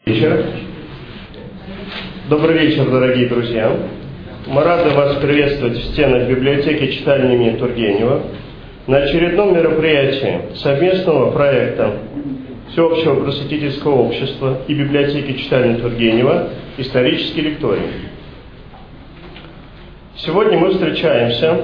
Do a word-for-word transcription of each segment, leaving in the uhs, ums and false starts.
Вечер. Добрый вечер, дорогие друзья. Мы рады вас приветствовать в стенах библиотеки читальни имени Тургенева на очередном мероприятии совместного проекта Всеобщего просветительского общества и библиотеки читальни Тургенева «Исторический лекторий». Сегодня мы встречаемся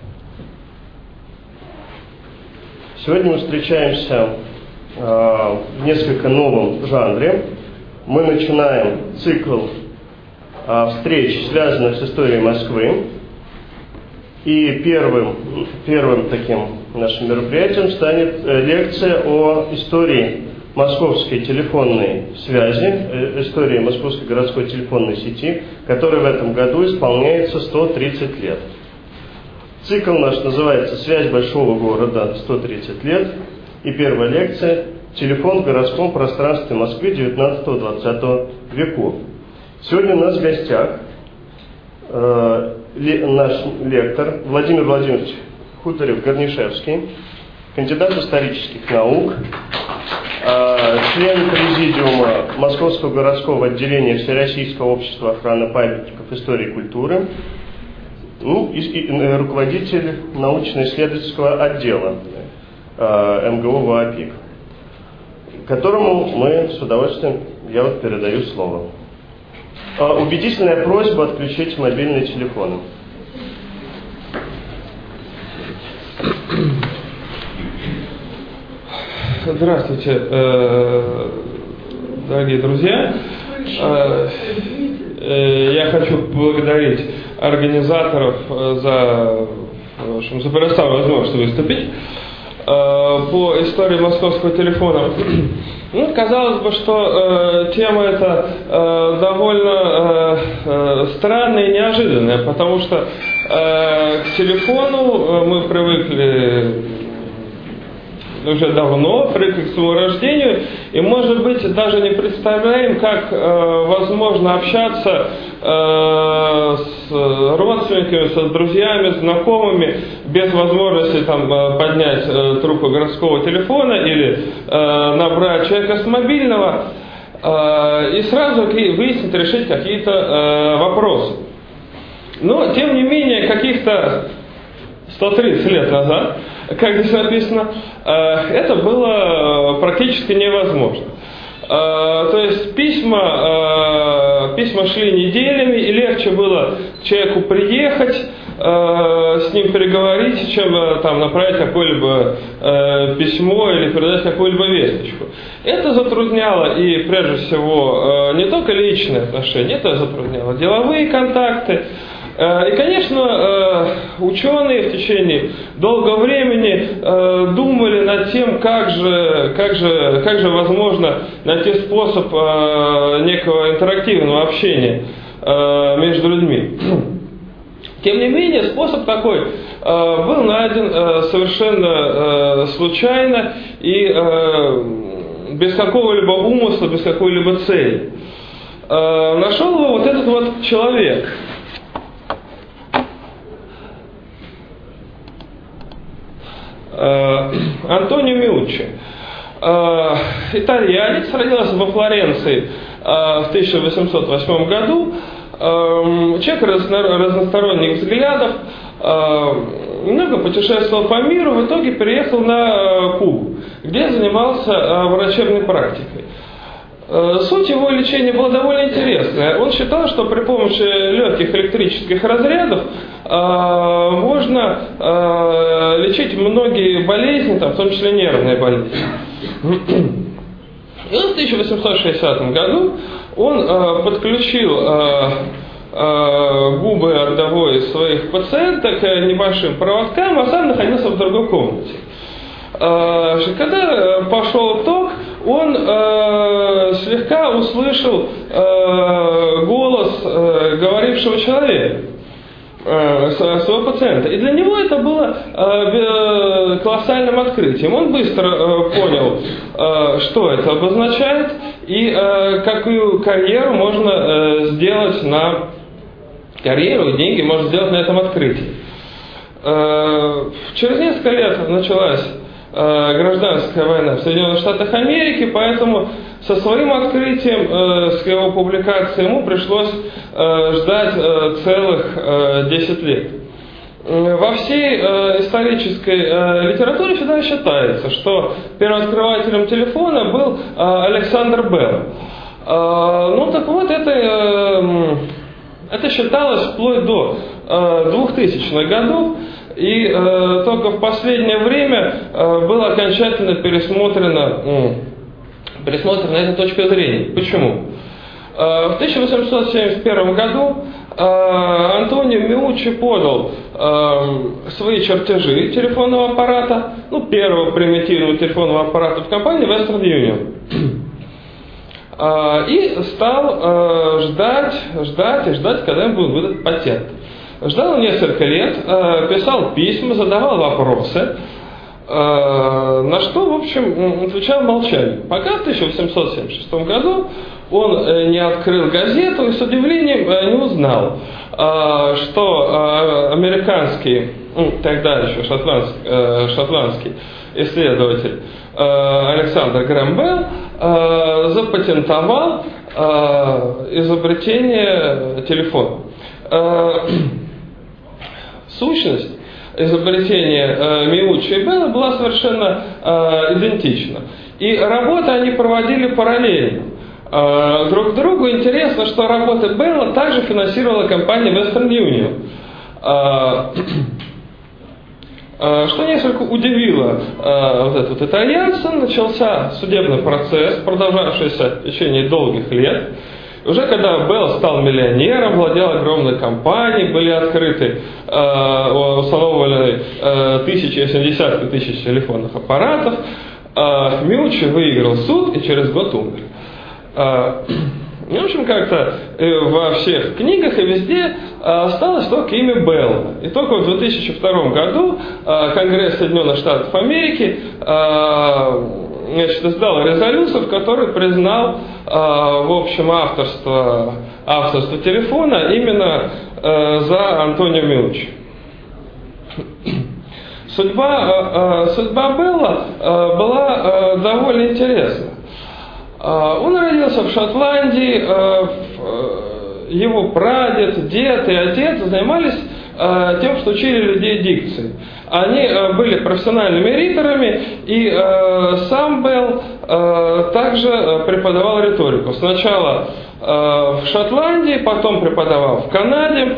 Сегодня мы встречаемся э, в несколько новом жанре. Мы начинаем цикл э, встреч, связанных с историей Москвы. И первым, первым таким нашим мероприятием станет э, лекция о истории московской телефонной связи, э, истории Московской городской телефонной сети, которой в этом году исполняется сто тридцать лет. Цикл наш называется «Связь большого города. сто тридцать лет». И первая лекция «Телефон в городском пространстве Москвы девятнадцатого-двадцатого веков». Сегодня у нас в гостях э, ле, наш лектор Владимир Владимирович Хуторев-Горнишевский, кандидат исторических наук, э, член президиума Московского городского отделения Всероссийского общества охраны памятников истории и культуры, ну, и, и руководитель научно-исследовательского отдела э, эм гэ о ВАПИК, которому мы с удовольствием, я вот передаю слово. Э, убедительная просьба отключить мобильные телефоны. Здравствуйте, дорогие друзья. Я хочу поблагодарить организаторов за, в общем, за предоставленную возможность выступить по истории московского телефона. Ну, казалось бы, что э, тема эта э, довольно э, странная и неожиданная, потому что э, к телефону мы привыкли уже давно, привыкли к своему рождению, и, может быть, даже не представляем, как э, возможно общаться э, с родственниками, с друзьями, знакомыми, без возможности там, поднять э, трубку городского телефона или э, набрать человека с мобильного э, и сразу выяснить, решить какие-то э, вопросы. Но, тем не менее, каких-то сто тридцать лет назад, как здесь написано, это было практически невозможно. То есть письма, письма шли неделями, и легче было к человеку приехать, с ним переговорить, чем там, направить какое-либо письмо или передать какую-либо весточку. Это затрудняло и, прежде всего, не только личные отношения, это затрудняло деловые контакты. И, конечно, ученые в течение долгого времени думали над тем, как же, как же, как же возможно найти способ некого интерактивного общения между людьми. Тем не менее, способ такой был найден совершенно случайно и без какого-либо умысла, без какой-либо цели. Нашел его вот этот вот человек. Антонио Миуччи, итальянец, родился во Флоренции в тысяча восемьсот восьмом году, человек разносторонних взглядов, много путешествовал по миру, в итоге переехал на Кубу, где занимался врачебной практикой. Суть его лечения была довольно интересная. Он считал, что при помощи легких электрических разрядов э, можно э, лечить многие болезни, там, в том числе нервные болезни. И в тысяча восемьсот шестидесятом году он э, подключил э, э, губы одного из своих пациенток к небольшим проводкам, а сам находился в другой комнате. Когда пошел ток, он э, слегка услышал э, голос э, говорившего человека, э, своего пациента. И для него это было э, колоссальным открытием. Он быстро э, понял, э, что это обозначает и э, какую карьеру можно э, сделать на карьеру, и деньги можно сделать на этом открытии. Э, через несколько лет началась гражданская война в Соединенных Штатах Америки, поэтому со своим открытием, э, с его публикацией, ему пришлось э, ждать э, целых э, десять лет. Во всей э, исторической э, литературе всегда считается, что первооткрывателем телефона был э, Александр Белл. Э, ну так вот, это, э, это считалось вплоть до э, двухтысячных годов, и э, только в последнее время э, было окончательно пересмотрено, э, пересмотрена эта точка зрения. Почему? Э, в тысяча восемьсот семьдесят первом году Антонио Миуччи подал э, свои чертежи телефонного аппарата, ну, первого примитивного телефонного аппарата в компании Western Union. Э, и стал э, ждать, ждать и ждать, когда ему будет выдан патент. Ждал несколько лет, э, писал письма, задавал вопросы, э, на что, в общем, отвечал молчанием. Пока в тысяча восемьсот семьдесят шестом году он не открыл газету и с удивлением не узнал, что американский, ну, тогда еще шотландский, шотландский исследователь Александр Грэм Белл запатентовал изобретение телефона. Сущность изобретения Миуччи и Белла была совершенно идентична. И работы они проводили параллельно. Друг другу. Интересно, что работы Белла также финансировала компания Western Union, что несколько удивило вот этот вот итальянца. Начался судебный процесс, продолжавшийся в течение долгих лет. Уже когда Белл стал миллионером, владел огромной компанией, были открыты, установлены тысячи, если не десятки тысяч телефонных аппаратов, Миуччи выиграл суд и через год умер. В общем, как-то во всех книгах и везде осталось только имя Белла. И только в две тысячи втором году Конгресс Соединенных Штатов Америки, значит, издал резолюцию, в которой признал, в общем, авторство, авторство телефона именно за Антонио Миуччи. Судьба, судьба Белла была довольно интересна. Он родился в Шотландии, его прадед, дед и отец занимались тем, что учили людей дикции. Они были профессиональными риторами, и сам Белл также преподавал риторику. Сначала в Шотландии, потом преподавал в Канаде.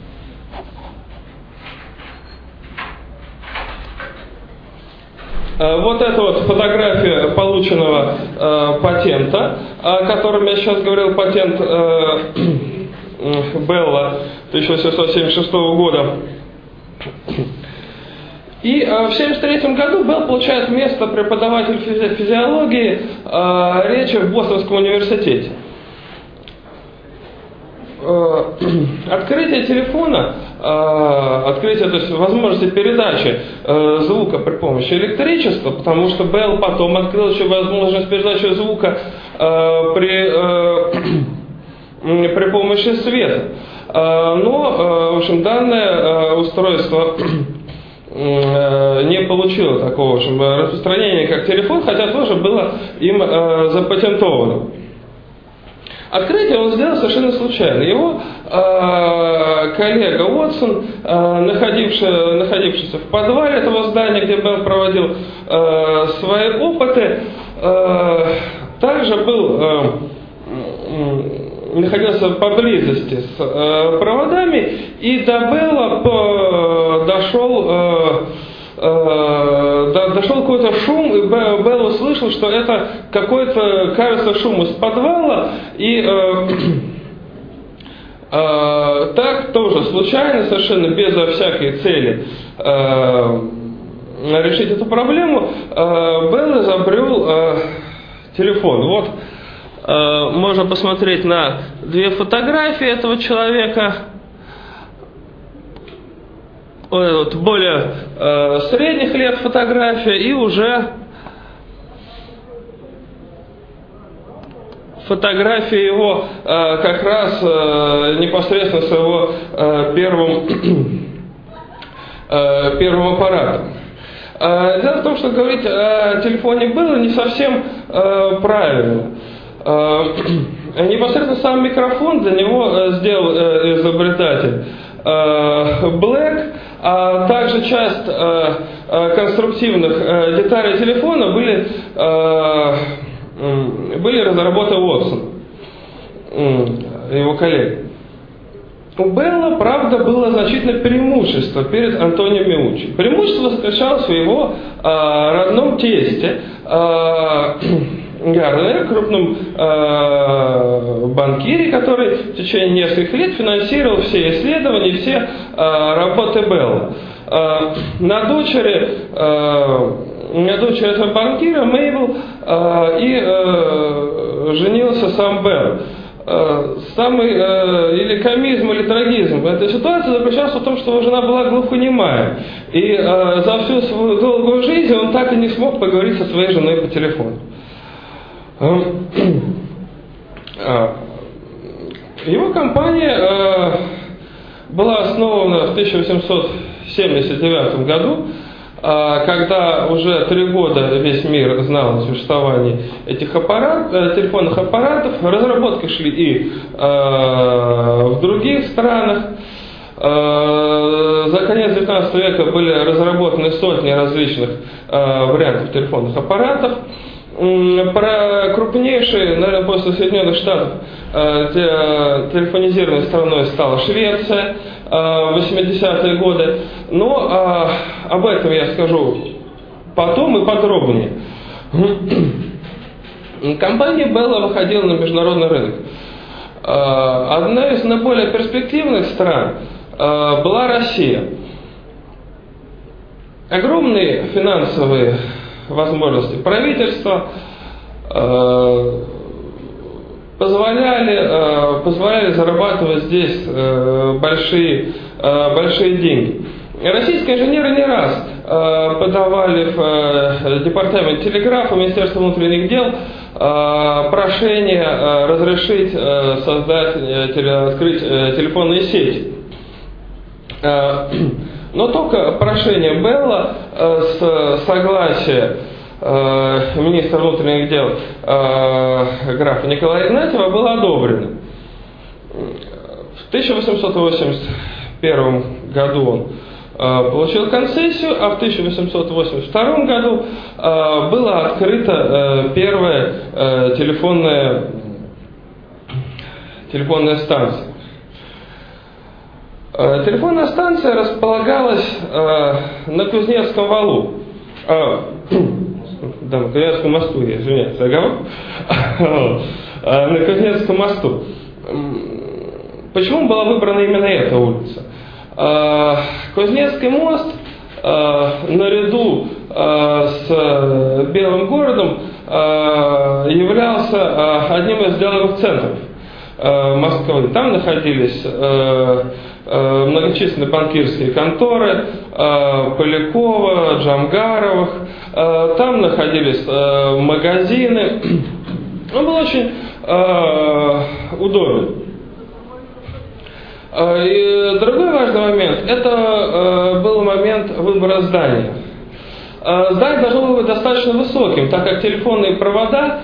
Вот это вот фотография полученного э, патента, о котором я сейчас говорил, патент э, Белла тысяча восемьсот семьдесят шестого года. И э, в семьдесят третьем году Белл получает место преподавателя физи- физиологии э, речи в Бостонском университете. Э, открытие телефона, э, открытие, то есть возможности передачи э, звука при помощи электричества, потому что Белл потом открыл еще возможность передачи звука э, при, э, при помощи света. Э, но, э, в общем, данное э, устройство э, не получило такого, в общем, распространения, как телефон, хотя тоже было им э, запатентовано. Открытие он сделал совершенно случайно. Его э, коллега Уотсон, э, находивший, находившийся в подвале этого здания, где Белл проводил э, свои опыты, э, также был, э, находился поблизости с э, проводами, и до Белла по, дошел... Э, дошел какой-то шум, и Белл услышал, что это какой-то, кажется, шум из подвала, и э, э, так тоже случайно, совершенно безо всякой цели э, решить эту проблему, э, Белл изобрел э, телефон. Вот э, можно посмотреть на две фотографии этого человека. Вот, более э, средних лет фотография, и уже фотография его э, как раз э, непосредственно с его э, первым, э, первым аппаратом. Дело в том, что говорить о телефоне было не совсем правильно. Непосредственно сам микрофон для него сделал изобретатель Блэк, а также часть конструктивных деталей телефона были, были разработаны Уотсоном, его коллегой. У Белла, правда, было значительное преимущество перед Антонио Меучи. Преимущество заключалось в его э, родном тесте, э, Гарднере, крупном э, банкире, который в течение нескольких лет финансировал все исследования, все э, работы Белла. Э, на дочери, э, на дочери этого банкира Мейбл э, и э, женился сам Белл. Самый э, или комизм, или трагизм этой ситуации заключался в том, что его жена была глухонемая. И э, за всю свою долгую жизнь он так и не смог поговорить со своей женой по телефону. Его компания э, была основана в тысяча восемьсот семьдесят девятом году, когда уже три года весь мир знал о существовании этих аппарат, телефонных аппаратов. Разработки шли и э, в других странах. Э, за конец девятнадцатого века были разработаны сотни различных э, вариантов телефонных аппаратов. Про крупнейшие, наверное, после Соединенных Штатов э, телефонизированной страной стала Швеция в восьмидесятые годы. Но э, об этом я скажу потом и подробнее. Компания Bell выходила на международный рынок. Э, одна из наиболее перспективных стран э, была Россия. Огромные финансовые возможности правительства э, позволяли, э, позволяли зарабатывать здесь э, большие, э, большие деньги. Российские инженеры не раз э, подавали в э, департамент телеграфа, Министерство внутренних дел э, прошение э, разрешить э, создать, э, теле, открыть э, телефонные сети. Э, Но только прошение Белла э, с согласия э, министра внутренних дел э, графа Николая Игнатьева было одобрено. В тысяча восемьсот восемьдесят первом году он э, получил концессию, а в тысяча восемьсот восемьдесят втором году э, была открыта э, первая э, телефонная, телефонная станция. Телефонная станция располагалась э, на Кузнецком валу. Э, да, на Кузнецком мосту, я извиняюсь, оговорка. На Кузнецком мосту. Почему была выбрана именно эта улица? Э, Кузнецкий мост э, наряду э, с Белым городом э, являлся э, одним из деловых центров э, Москвы. Там находились э, многочисленные банкирские конторы Полякова, Джамгаровых, там находились магазины. Он был очень удобен. И другой важный момент, это был момент выбора здания. Здание должно было быть достаточно высоким, так как телефонные провода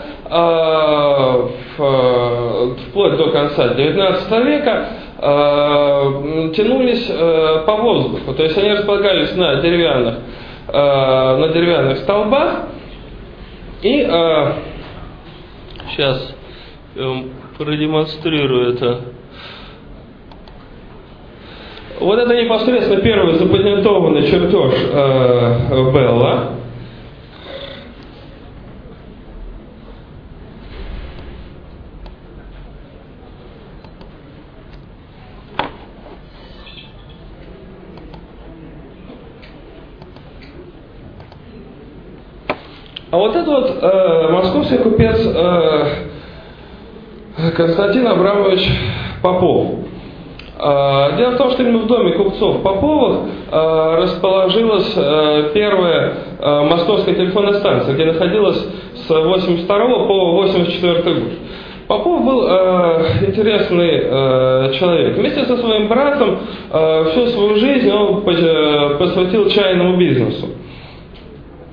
вплоть до конца девятнадцатого века тянулись по воздуху, то есть они располагались на деревянных, на деревянных столбах. И сейчас я вам продемонстрирую это. Вот это непосредственно первый запатентованный чертеж Белла. А вот это вот э, московский купец э, Константин Абрамович Попов. Э, дело в том, что именно в доме купцов Поповых э, расположилась э, первая э, московская телефонная станция, где находилась с восемьдесят второго по восемьдесят четвёртый год. Попов был э, интересный э, человек. Вместе со своим братом э, всю свою жизнь он посвятил чайному бизнесу.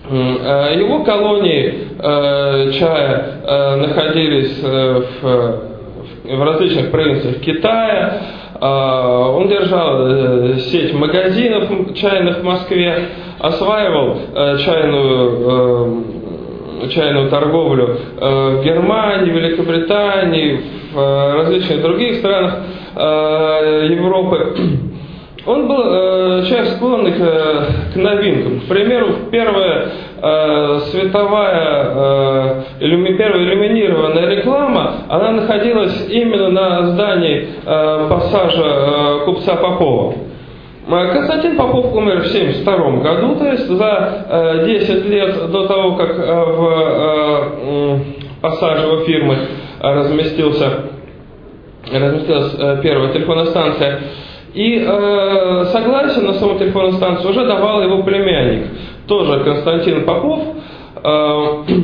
Его колонии чая находились в, в различных провинциях Китая. Он держал сеть магазинов чайных в Москве, осваивал чайную, чайную торговлю в Германии, Великобритании, в различных других странах Европы. Он был э, часто склонный к, к новинкам. К примеру, первая э, световая, э, иллюми, первая иллюминированная реклама, она находилась именно на здании э, пассажа э, купца Попова. Константин Попов умер в семьдесят втором году, то есть за э, десять лет до того, как э, в э, пассаже его фирмы разместился, разместилась э, первая телефонная станция. И э, согласие на саму телефонную станцию уже давал его племянник, тоже Константин Попов. Э,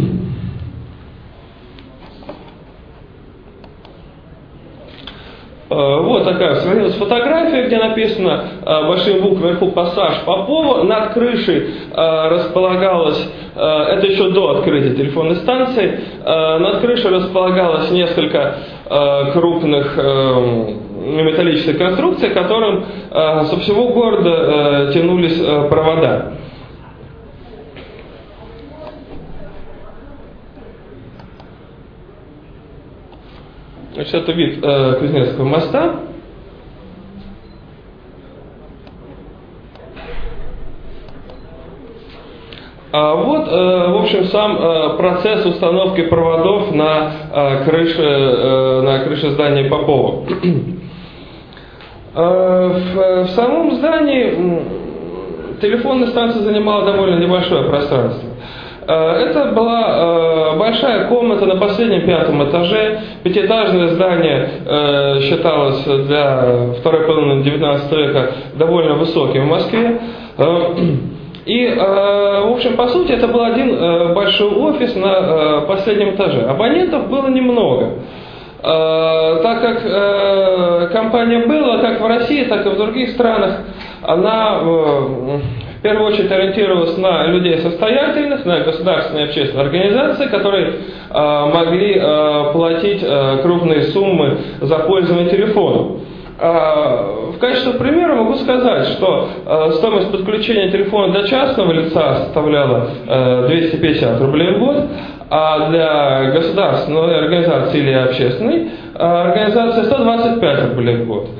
э, вот такая сохранилась фотография, где написано э, большими буквами вверху «Пассаж Попова». Над крышей э, располагалось, э, это еще до открытия телефонной станции, э, над крышей располагалось несколько э, крупных э, металлической конструкции, к которым э, со всего города э, тянулись э, провода. Значит, это вид э, Кузнецкого моста. А вот, э, в общем, сам э, процесс установки проводов на э, крыше, э, на крыше здания Попова. В, в самом здании телефонная станция занимала довольно небольшое пространство. Это была большая комната на последнем пятом этаже. Пятиэтажное здание считалось для второй половины девятнадцатого века довольно высоким в Москве. И, в общем, по сути, это был один большой офис на последнем этаже. Абонентов было немного. Так как э, компания была как в России, так и в других странах, она э, в первую очередь ориентировалась на людей состоятельных, на государственные и общественные организации, которые э, могли э, платить э, крупные суммы за пользование телефоном. Э, в качестве примера могу сказать, что э, стоимость подключения телефона для частного лица составляла э, двести пятьдесят рублей в год, а для государственной организации или общественной организации сто двадцать пять рублей в год.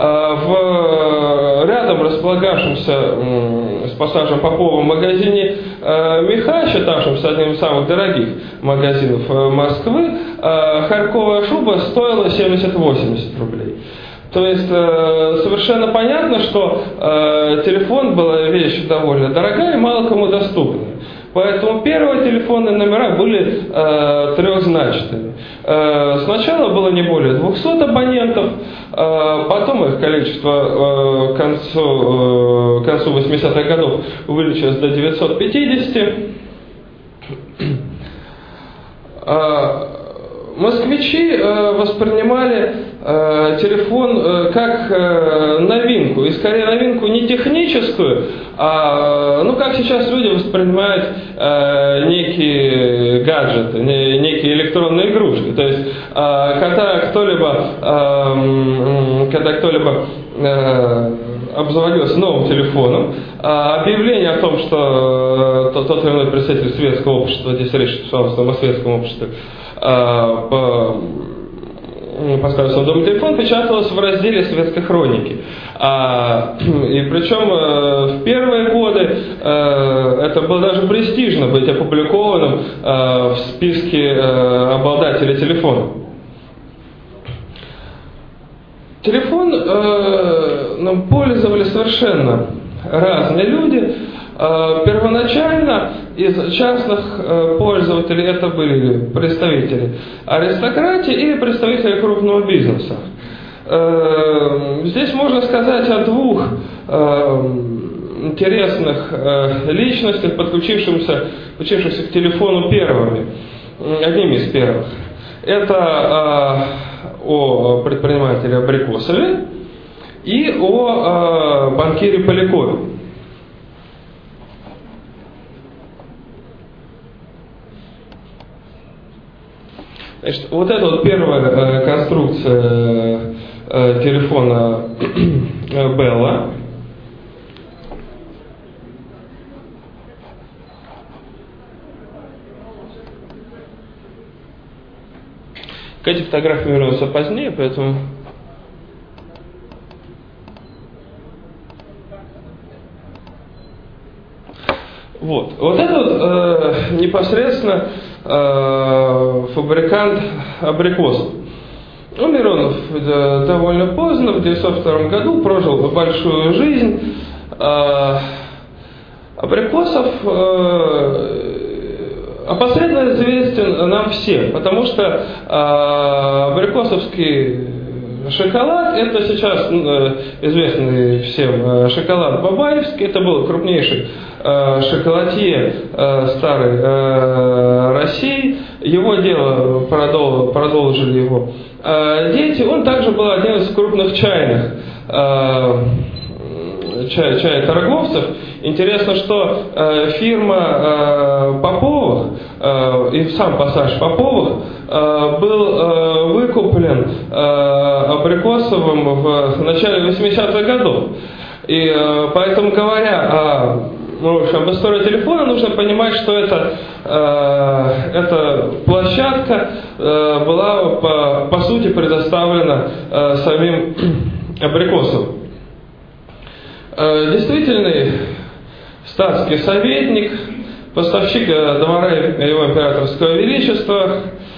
В рядом располагавшемся с пассажем Попова магазине «Меха», считавшемся одним из самых дорогих магазинов Москвы, харьковая шуба стоила семьдесят-восемьдесят рублей. То есть совершенно понятно, что телефон была вещь довольно дорогая и мало кому доступная. Поэтому первые телефонные номера были э, трехзначными. Э, сначала было не более двухсот абонентов, э, потом их количество э, к концу, э, к концу восьмидесятых годов увеличилось до девятисот пятидесяти. Э, москвичи э, воспринимали э, телефон э, как э, новинку, и скорее новинку не техническую, а, ну, как сейчас люди воспринимают э, некие гаджеты, не, некие электронные игрушки. То есть, э, когда кто-либо, э, когда кто-либо э, обзаводился новым телефоном, э, объявление о том, что э, тот или иной представитель светского общества, здесь речь шла в основном о светском обществе, э, по поставил свой дом телефон, печаталось в разделе «Светской хроники». А, и причем э, в первые годы э, это было даже престижно быть опубликованным э, в списке э, обладателей телефона. Телефон э, нам пользовали совершенно разные люди. Первоначально из частных пользователей это были представители аристократии или представители крупного бизнеса. Здесь можно сказать о двух интересных личностях, подключившихся, подключившихся к телефону первыми, одними из первых. Это о предпринимателе Абрикосове и о банкире Полякове. Значит, вот это вот первая э, конструкция э, телефона Белла. К этим фотографиям вернусь позднее, поэтому... Вот, вот это вот э, непосредственно э, фабрикант абрикосов. Умер он э, довольно поздно, в девятьсот втором году, прожил большую жизнь. Э, абрикосов э, опосредованно известен нам всем, потому что э, абрикосовский шоколад, это сейчас э, известный всем э, шоколад Бабаевский, это был крупнейший э, шоколадье э, старой э, России, его дело продол, продолжили его э, дети, он также был один из крупных чайных э, чай, чай-торговцев. Интересно, что э, фирма э, Поповых э, и сам пассаж Поповых э, был э, выкуплен э, Абрикосовым в начале восьмидесятых годов. И э, поэтому, говоря о, ну, в общем, об истории телефона, нужно понимать, что это, э, эта площадка э, была по, по сути предоставлена э, самим Абрикосовым. Э, действительный статский советник, поставщик двора его императорского величества.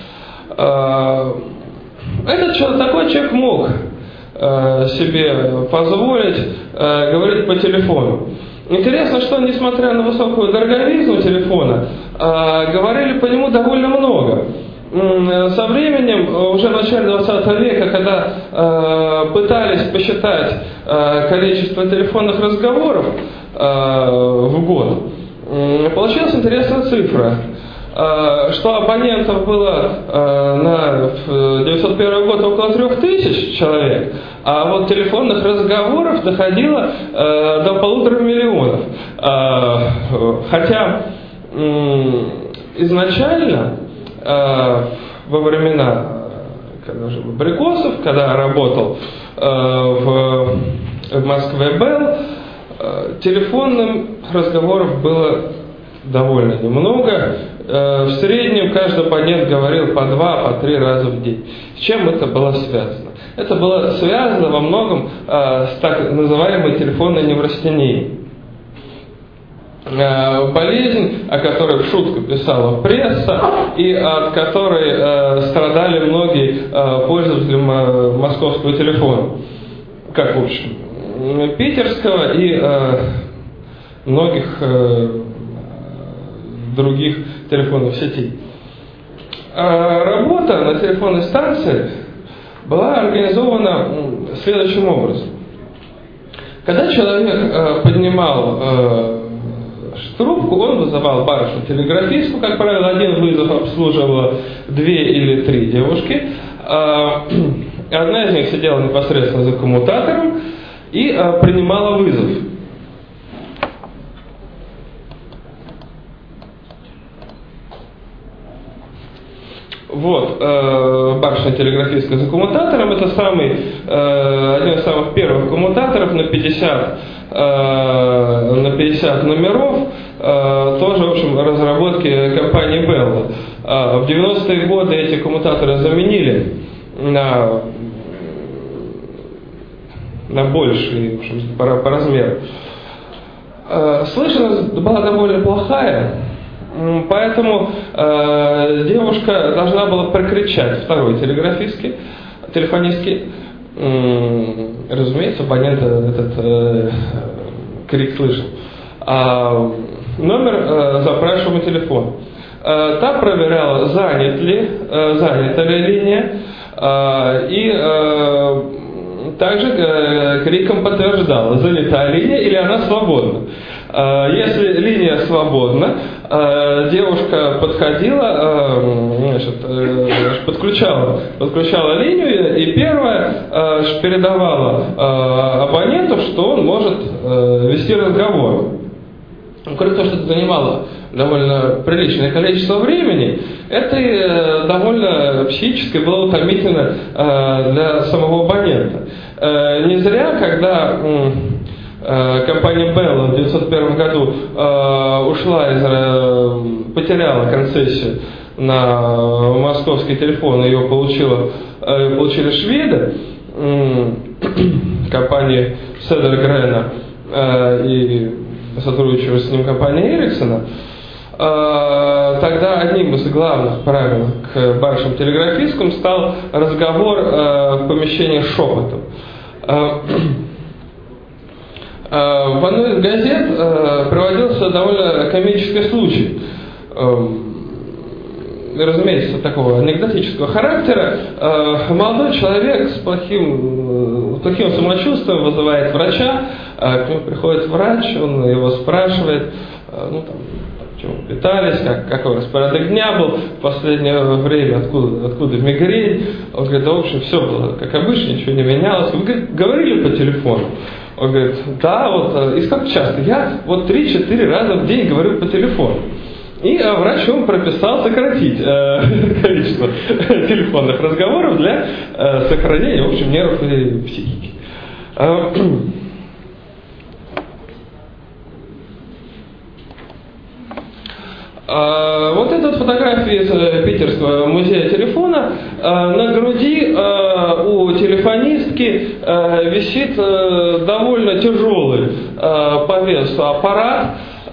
Этот человек, такой человек мог себе позволить говорить по телефону. Интересно, что несмотря на высокую дороговизну телефона, говорили по нему довольно много. Со временем, уже в начале двадцатого века, когда э, пытались посчитать э, количество телефонных разговоров э, в год, э, получилась интересная цифра, э, что абонентов было э, на девятьсот первый год около трех тысяч человек, а вот телефонных разговоров доходило э, до полутора миллионов. Э, хотя э, изначально во времена когда же, Абрикосов, когда работал э, в, в Москве Белл, э, телефонных разговоров было довольно немного. Э, в среднем каждый абонент говорил по два, по три раза в день. С чем это было связано? Это было связано во многом э, с так называемой телефонной неврастенией. Болезнь, о которой в шутку писала пресса и от которой э, страдали многие э, пользователи московского телефона, как в общем питерского и э, многих э, других телефонных сетей. А работа на телефонной станции была организована следующим образом. Когда человек э, поднимал э, трубку, он вызывал барышню-телеграфистку, как правило, один вызов обслуживала две или три девушки. Одна из них сидела непосредственно за коммутатором и принимала вызов. Вот, э, барышня-телеграфистка за коммутатором, это самый, э, один из самых первых коммутаторов на пятьдесят, э, на пятьдесят номеров, э, тоже, в общем, разработки компании Bell. Э, в девяностые годы эти коммутаторы заменили на, на большие, в общем, по, по размеру. Э, слышимость была довольно плохая. Поэтому э, девушка должна была прокричать второй телеграфистке, телефонистке. М-м, разумеется, абонент этот э, крик слышал. А номер э, запрашиваемый телефон. Э, та проверяла, занят ли, э, занята ли линия, э, и э, также э, криком подтверждала, занята линия или она свободна. Если линия свободна, девушка подходила, значит, подключала, подключала линию и первая передавала абоненту, что он может вести разговор. кроме того, что это занимало довольно приличное количество времени, это и довольно психически было утомительно для самого абонента. Не зря, когда компания Bell в девятьсот первом году ушла из, потеряла концессию на московский телефон, ее получила, получили шведы, компания Södergren и сотрудничала с ним компания Эриксона. Тогда одним из главных правил к большим телеграфисткам стал разговор в помещении шепотом. В одной из газет приводился довольно комический случай. Разумеется, такого анекдотического характера. Молодой человек с плохим, плохим самочувствием вызывает врача, к нему приходит врач, он его спрашивает, ну там, чем вы питались, как, какой распорядок дня был в последнее время, откуда, откуда мигрень. Он говорит, да, в общем, все было как обычно, ничего не менялось. Вы, говорит, говорили по телефону? Он говорит, да, вот, и сколько часто? Я вот три-четыре раза в день говорю по телефону. И а, врач ему прописал сократить э, количество телефонных разговоров для э, сохранения, в общем, нервов и психики. Вот эта вот фотография из Питерского музея телефона. На груди у телефонистки висит довольно тяжелый по весу аппарат,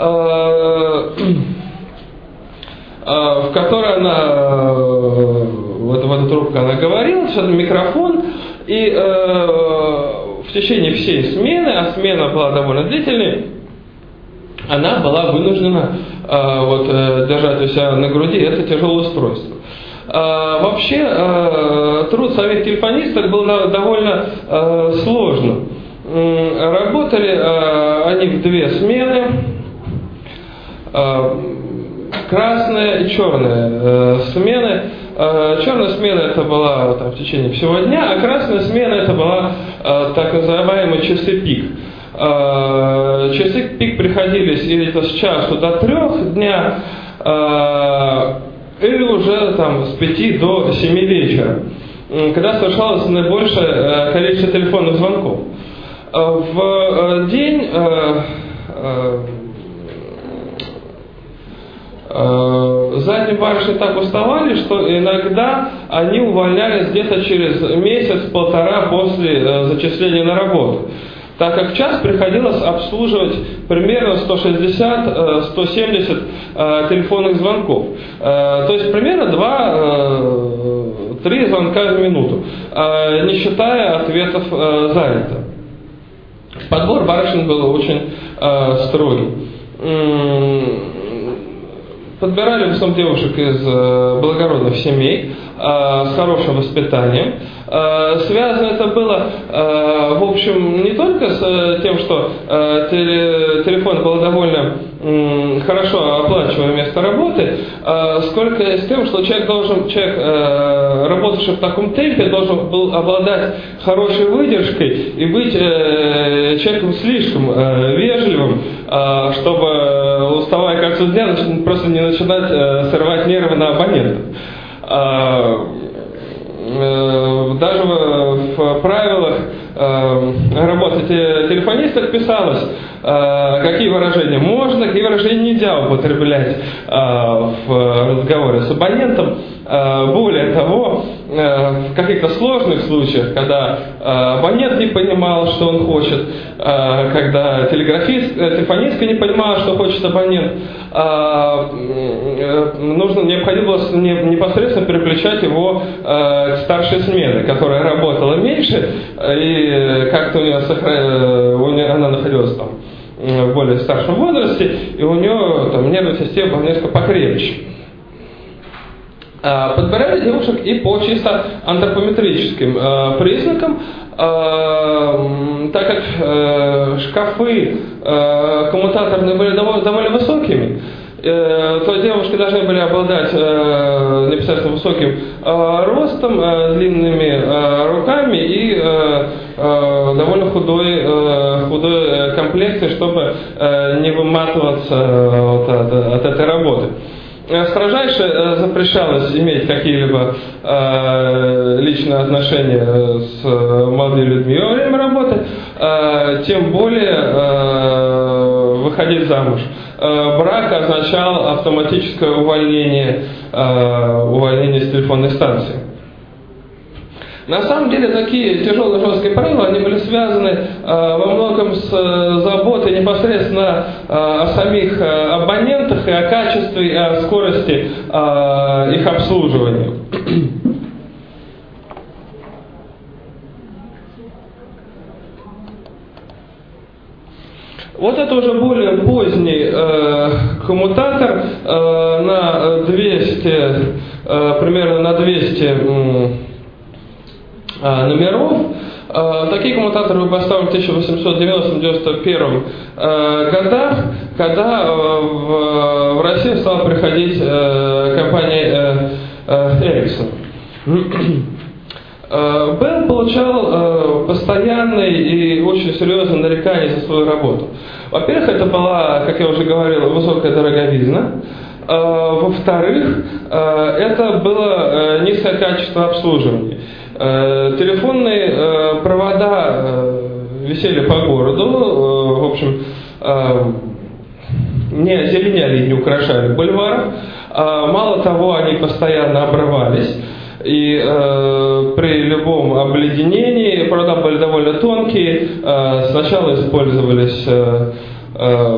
в которой она, вот в эту трубку она говорила, что это микрофон, и в течение всей смены, а смена была довольно длительной, она была вынуждена э, вот, э, держать у себя на груди это тяжелое устройство. Э, вообще э, труд самих телефонисток был довольно э, сложным. Э, работали э, они в две смены, э, красная и черная э, смены. Э, черная смена это была там, в течение всего дня, а красная смена это была э, так называемые часы пик. Часы пик приходились или с часу до трех дня, или уже там, с пяти до семи вечера, когда совершалось наибольшее количество телефонных звонков. В день задние барышни так уставали, что иногда они увольнялись где-то через месяц-полтора после зачисления на работу, так как в час приходилось обслуживать примерно сто шестьдесят - сто семьдесят э, телефонных звонков. Э, то есть примерно два-три звонка в минуту, э, не считая ответов э, занято. Подбор барышень был очень э, строгий. Подбирали в основном девушек из э, благородных семей, э, с хорошим воспитанием. Э, связано это было, э, в общем, не только с э, тем, что э, теле, телефон был довольно э, хорошо оплачиваемое место работы, э, сколько и с тем, что человек должен, человек, э, работавший в таком темпе, должен был обладать хорошей выдержкой и быть э, человеком слишком э, вежливым, э, чтобы, уставая к концу дня, просто не начинать э, срывать нервы на абонентов. Э, Даже в правилах работы телефонисток писалось, какие выражения можно, какие выражения нельзя употреблять в разговоре с абонентом. Более того, в каких-то сложных случаях, когда абонент не понимал, что он хочет, когда телеграфист, телефонистка не понимала, что хочет абонент, нужно, необходимо было непосредственно переключать его к старшей смене, которая работала меньше, и как-то у нее, у нее она находилась там в более старшем возрасте, и у нее там нервная система была несколько покрепче. Подбирали девушек и по чисто антропометрическим э, признакам, э, так как э, шкафы э, коммутаторные были довольно, довольно высокими, то девушки должны были обладать непосредственно высоким ростом, длинными руками и довольно худой, худой комплекцией, чтобы не выматываться от, от этой работы. Строжайше запрещалось иметь какие-либо э, личные отношения с молодыми людьми во время работы, э, тем более э, выходить замуж. Э, брак означал автоматическое увольнение, э, увольнение с телефонной станции. На самом деле такие тяжелые жесткие правила, они были связаны э, во многом с э, заботой непосредственно э, о самих э, абонентах и о качестве, и о скорости э, их обслуживания. Вот это уже более поздний э, коммутатор э, на двести, э, примерно на двести э, номеров. Такие коммутаторы были поставлены в тысяча восемьсот девяностом — девяносто первом годах, когда в Россию стала приходить компания Ericsson. Bell получал постоянные и очень серьезные нарекания за свою работу. Во-первых, это была, как я уже говорил, высокая дороговизна. Во-вторых, это было низкое качество обслуживания. Телефонные провода висели по городу, в общем, не озеленяли и не украшали бульвар. Мало того, они постоянно обрывались. И э, при любом обледенении провода были довольно тонкие. Э, сначала использовались э, э,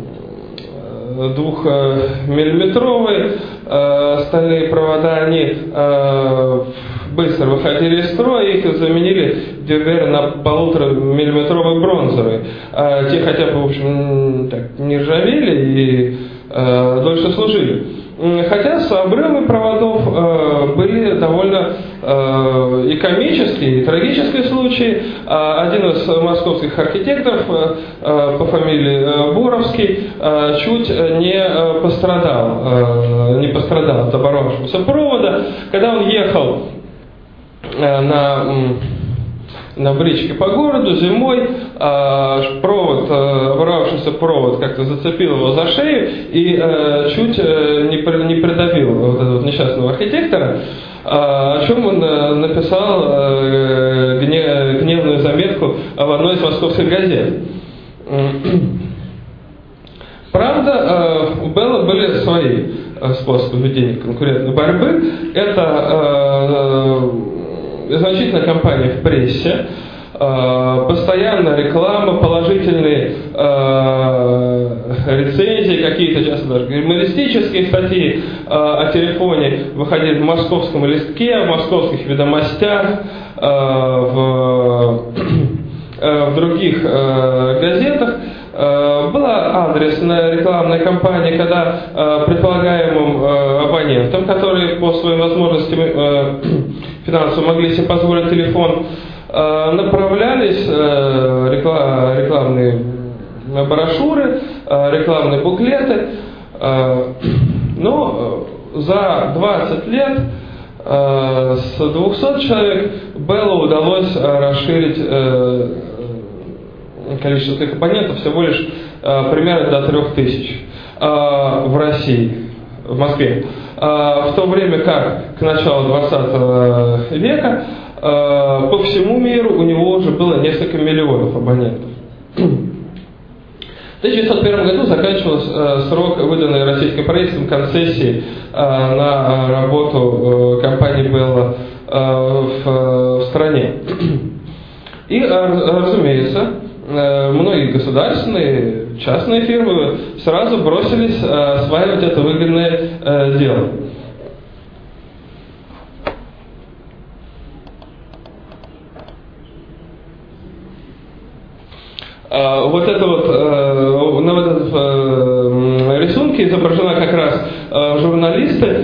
двухмиллиметровые э, стальные провода. Они э, быстро выходили из строя, их заменили примерно на полуторамиллиметровые бронзовые. Э, те хотя бы, в общем, так, не ржавели и э, дольше служили. Хотя с обрывами проводов э, были довольно э, и комические, и трагические случаи. Один из московских архитекторов э, по фамилии э, Боровский э, чуть не пострадал, э, не пострадал от оборвавшегося провода. Когда он ехал э, на... на бричке по городу зимой, провод, оборвавшийся провод как-то зацепил его за шею и чуть не придавил вот этого несчастного архитектора, о чем он написал гневную заметку в одной из московских газет. Правда, у Белла были свои способы ведения конкурентной борьбы. Это значительная кампания в прессе, постоянная реклама, положительные рецензии, какие-то часто даже юмористические статьи о телефоне выходили в московском листке, в московских ведомостях, в, в других газетах. Была адресная рекламная кампания, когда предполагаемым абонентам, которые по своим возможностям финансово могли себе позволить телефон, направлялись рекламные брошюры, рекламные буклеты. Но за двадцать лет с двухсот человек Беллу удалось расширить количество своих абонентов всего лишь примерно до трех тысяч в России, в Москве. В то время как к началу двадцатого века по всему миру у него уже было несколько миллионов абонентов. В тысяча девятьсот первом году заканчивался срок выданной российским правительством концессии на работу компании Белла в стране. И, разумеется, многие государственные, частные фирмы сразу бросились осваивать это выгодное дело. Вот это вот, на вот этом рисунке изображена как раз журналисты,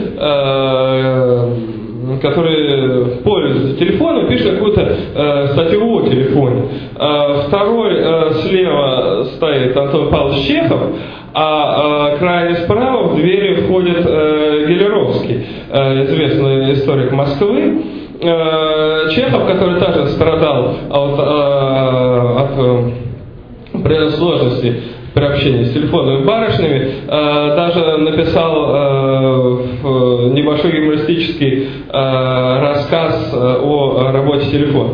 которые пользуются телефоном, пишут какую-то статью о телефоне. Второй слева стоит Антон Павлович Чехов, а э, крайне справа в двери входит э, Гелеровский, э, известный историк Москвы, э, Чехов, который также страдал от, э, от э, предосложности при общении с телефонными барышнями, э, даже написал э, небольшой юмористический э, рассказ о работе телефона.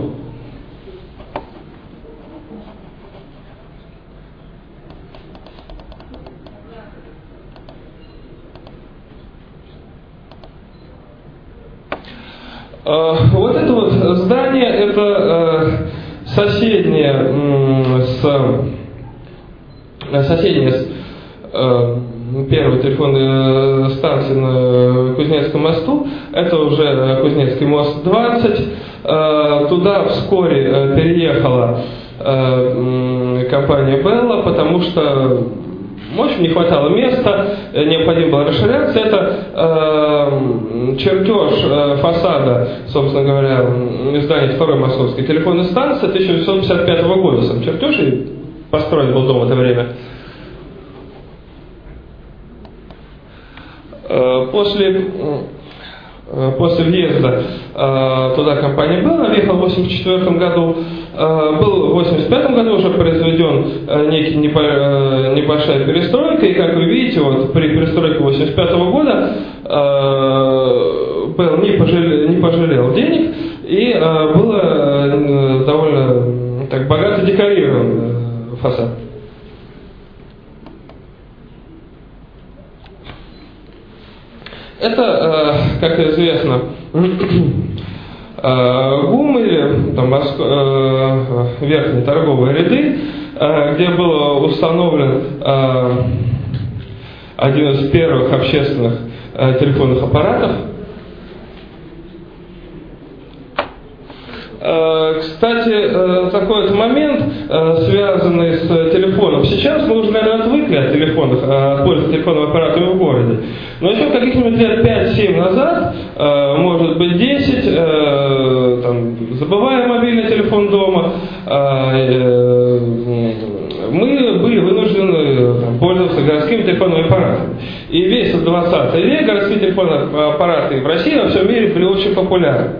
Э, вот это вот здание, это э, соседнее э, с соседняя с э, первой телефонной станции на Кузнецком мосту, это уже Кузнецкий мост двадцать, э, туда вскоре э, переехала э, компания Белла, потому что очень не хватало места, необходимо было расширяться. Это э, чертеж э, фасада, собственно говоря, здания второй московской телефонной станции тысяча восемьсот пятьдесят пятого года. Сам чертеж и построен был дом в это время. После, после въезда туда компания была, въехала в восемьдесят четвёртом году, был в восемьдесят пятом году уже произведен некий небольшая перестройка, и как вы видите, вот при перестройке восемьдесят пятого года Белл не пожалел, не пожалел денег, и было довольно так богато декорирован фасад. Это, как известно, ГУМ или там, верхние торговые ряды, где был установлен один из первых общественных телефонных аппаратов. Кстати, такой вот момент, связанный с телефоном. Сейчас мы уже, наверное, отвыкли от телефонов, от пользования телефонными аппаратами в городе. Но еще каких-нибудь лет пять-семь назад, может быть десять, там, забывая мобильный телефон дома, мы были вынуждены там, пользоваться городскими телефонными аппаратами. И весь двадцатый век городские телефонные аппараты в России и во всем мире были очень популярны.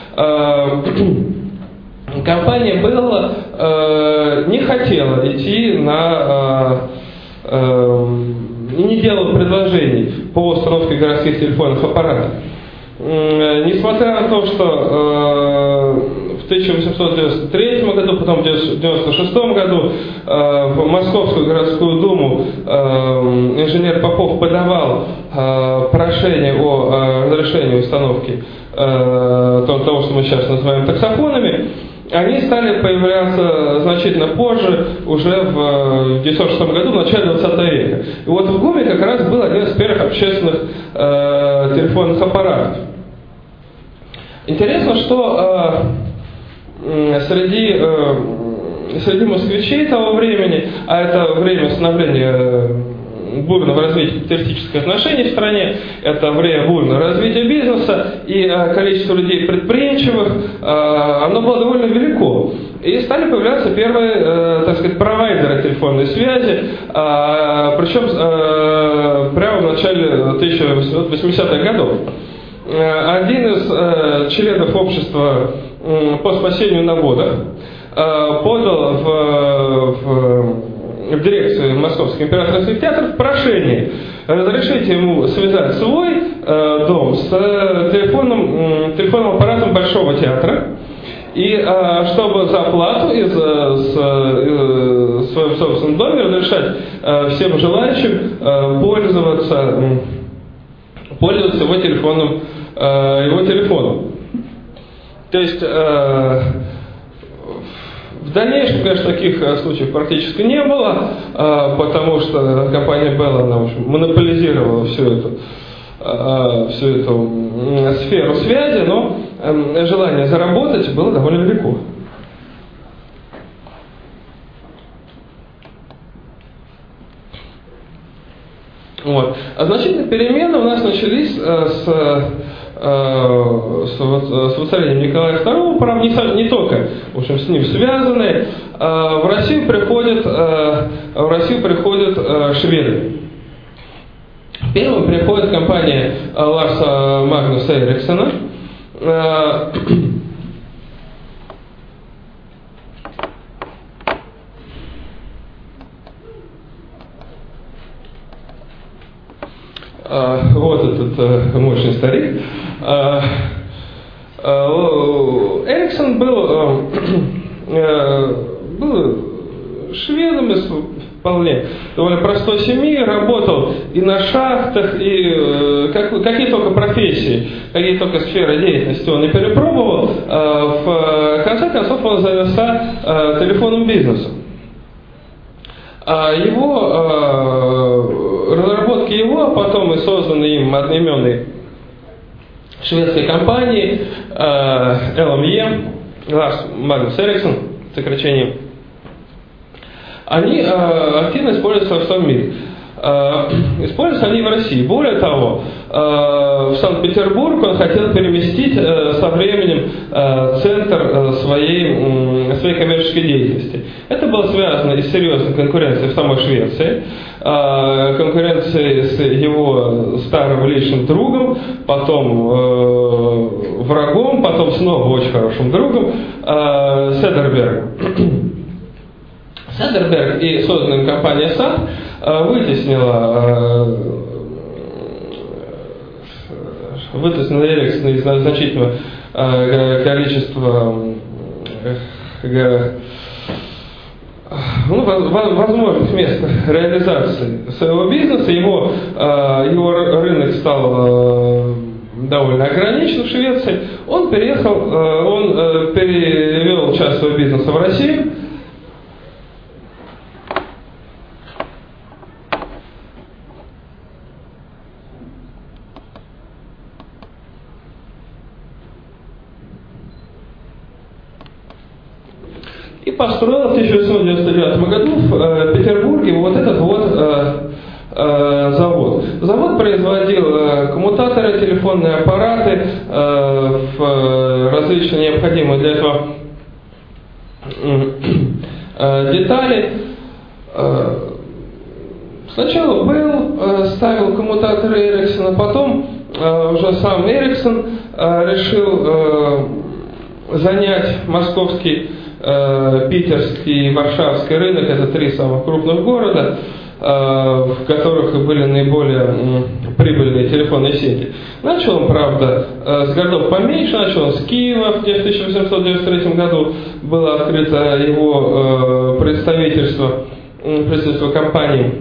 Компания Bell э, не хотела идти на э, э, и не делала предложений по установке городских телефонных аппаратов. Э, несмотря на то, что э, в тысяча восемьсот девяносто третьем году, потом в девяносто шестом году э, в Московскую городскую думу э, инженер Попов подавал э, прошение о э, разрешении установки э, того, что мы сейчас называем таксофонами, они стали появляться значительно позже, уже в девятьсот шестом году, в начале двадцатого века. И вот в ГУМе как раз был один из первых общественных э, телефонных аппаратов. Интересно, что э, среди, э, среди москвичей того времени, а это время становления бурного развития капиталистических отношений в стране, это время бурного развития бизнеса, и э, количество людей предприимчивых, э, оно было довольно велико. И стали появляться первые, э, так сказать, провайдеры телефонной связи, э, причем э, прямо в начале тысяча восемьсот восьмидесятых годов. Э, один из э, членов общества э, по спасению на водах э, подал в, в в дирекцию Московских императорских театров прошение разрешить ему связать свой э, дом с э, телефонным, э, телефонным аппаратом Большого театра, и э, чтобы за оплату из, э, с, э, в своем собственном доме разрешать э, всем желающим э, пользоваться, э, пользоваться его телефоном, э, его телефоном. То есть э, в дальнейшем, конечно, таких случаев практически не было, потому что компания Bell, она, в общем, монополизировала всю эту, всю эту сферу связи, но желание заработать было довольно велико. Вот. А значительные перемены у нас начались с с воцарением Николая второго, правда, не, не только, в общем, с ним связаны. в Россию приходят, в Россию приходят шведы. Первым приходит компания Ларса Магнуса Эриксона. Вот этот мощный старик. Эриксон был, был шведом из вполне довольно простой семьи, работал и на шахтах, и как, какие только профессии, какие только сферы деятельности он не перепробовал. В конце концов он занялся телефонным бизнесом. Его, разработки его, а потом и созданные им одноименные шведской компании эл эм и, Ларс Магнус Эриксон, сокращение, они активно используются во всем мире. Используются они в России. Более того, в Санкт-Петербург он хотел переместить со временем центр своей, своей коммерческой деятельности. Это было связано и с серьезной конкуренцией в самой Швеции, конкуренцией с его старым личным другом, потом врагом, потом снова очень хорошим другом Седербергом. Седерберг и созданная компания САП вытеснила, вытеснила Эриксона из значительного количества ну, возможных мест реализации своего бизнеса. Его, его рынок стал довольно ограничен в Швеции. Он переехал, он перевел часть своего бизнеса в Россию. И построил в тысяча восемьсот девяносто девятом году в Петербурге вот этот вот э, э, завод. Завод производил э, коммутаторы, телефонные аппараты, э, в, различные необходимые для этого э, детали. Э, сначала Белл э, ставил коммутаторы Эриксона, потом э, уже сам Эриксон э, решил э, занять московский, питерский и варшавский рынок. Это три самых крупных города, в которых были наиболее прибыльные телефонные сети. Начал он, правда, с городов поменьше, начал он с Киева, где в тысяча восемьсот девяносто третьем году было открыто его представительство, представительство компании.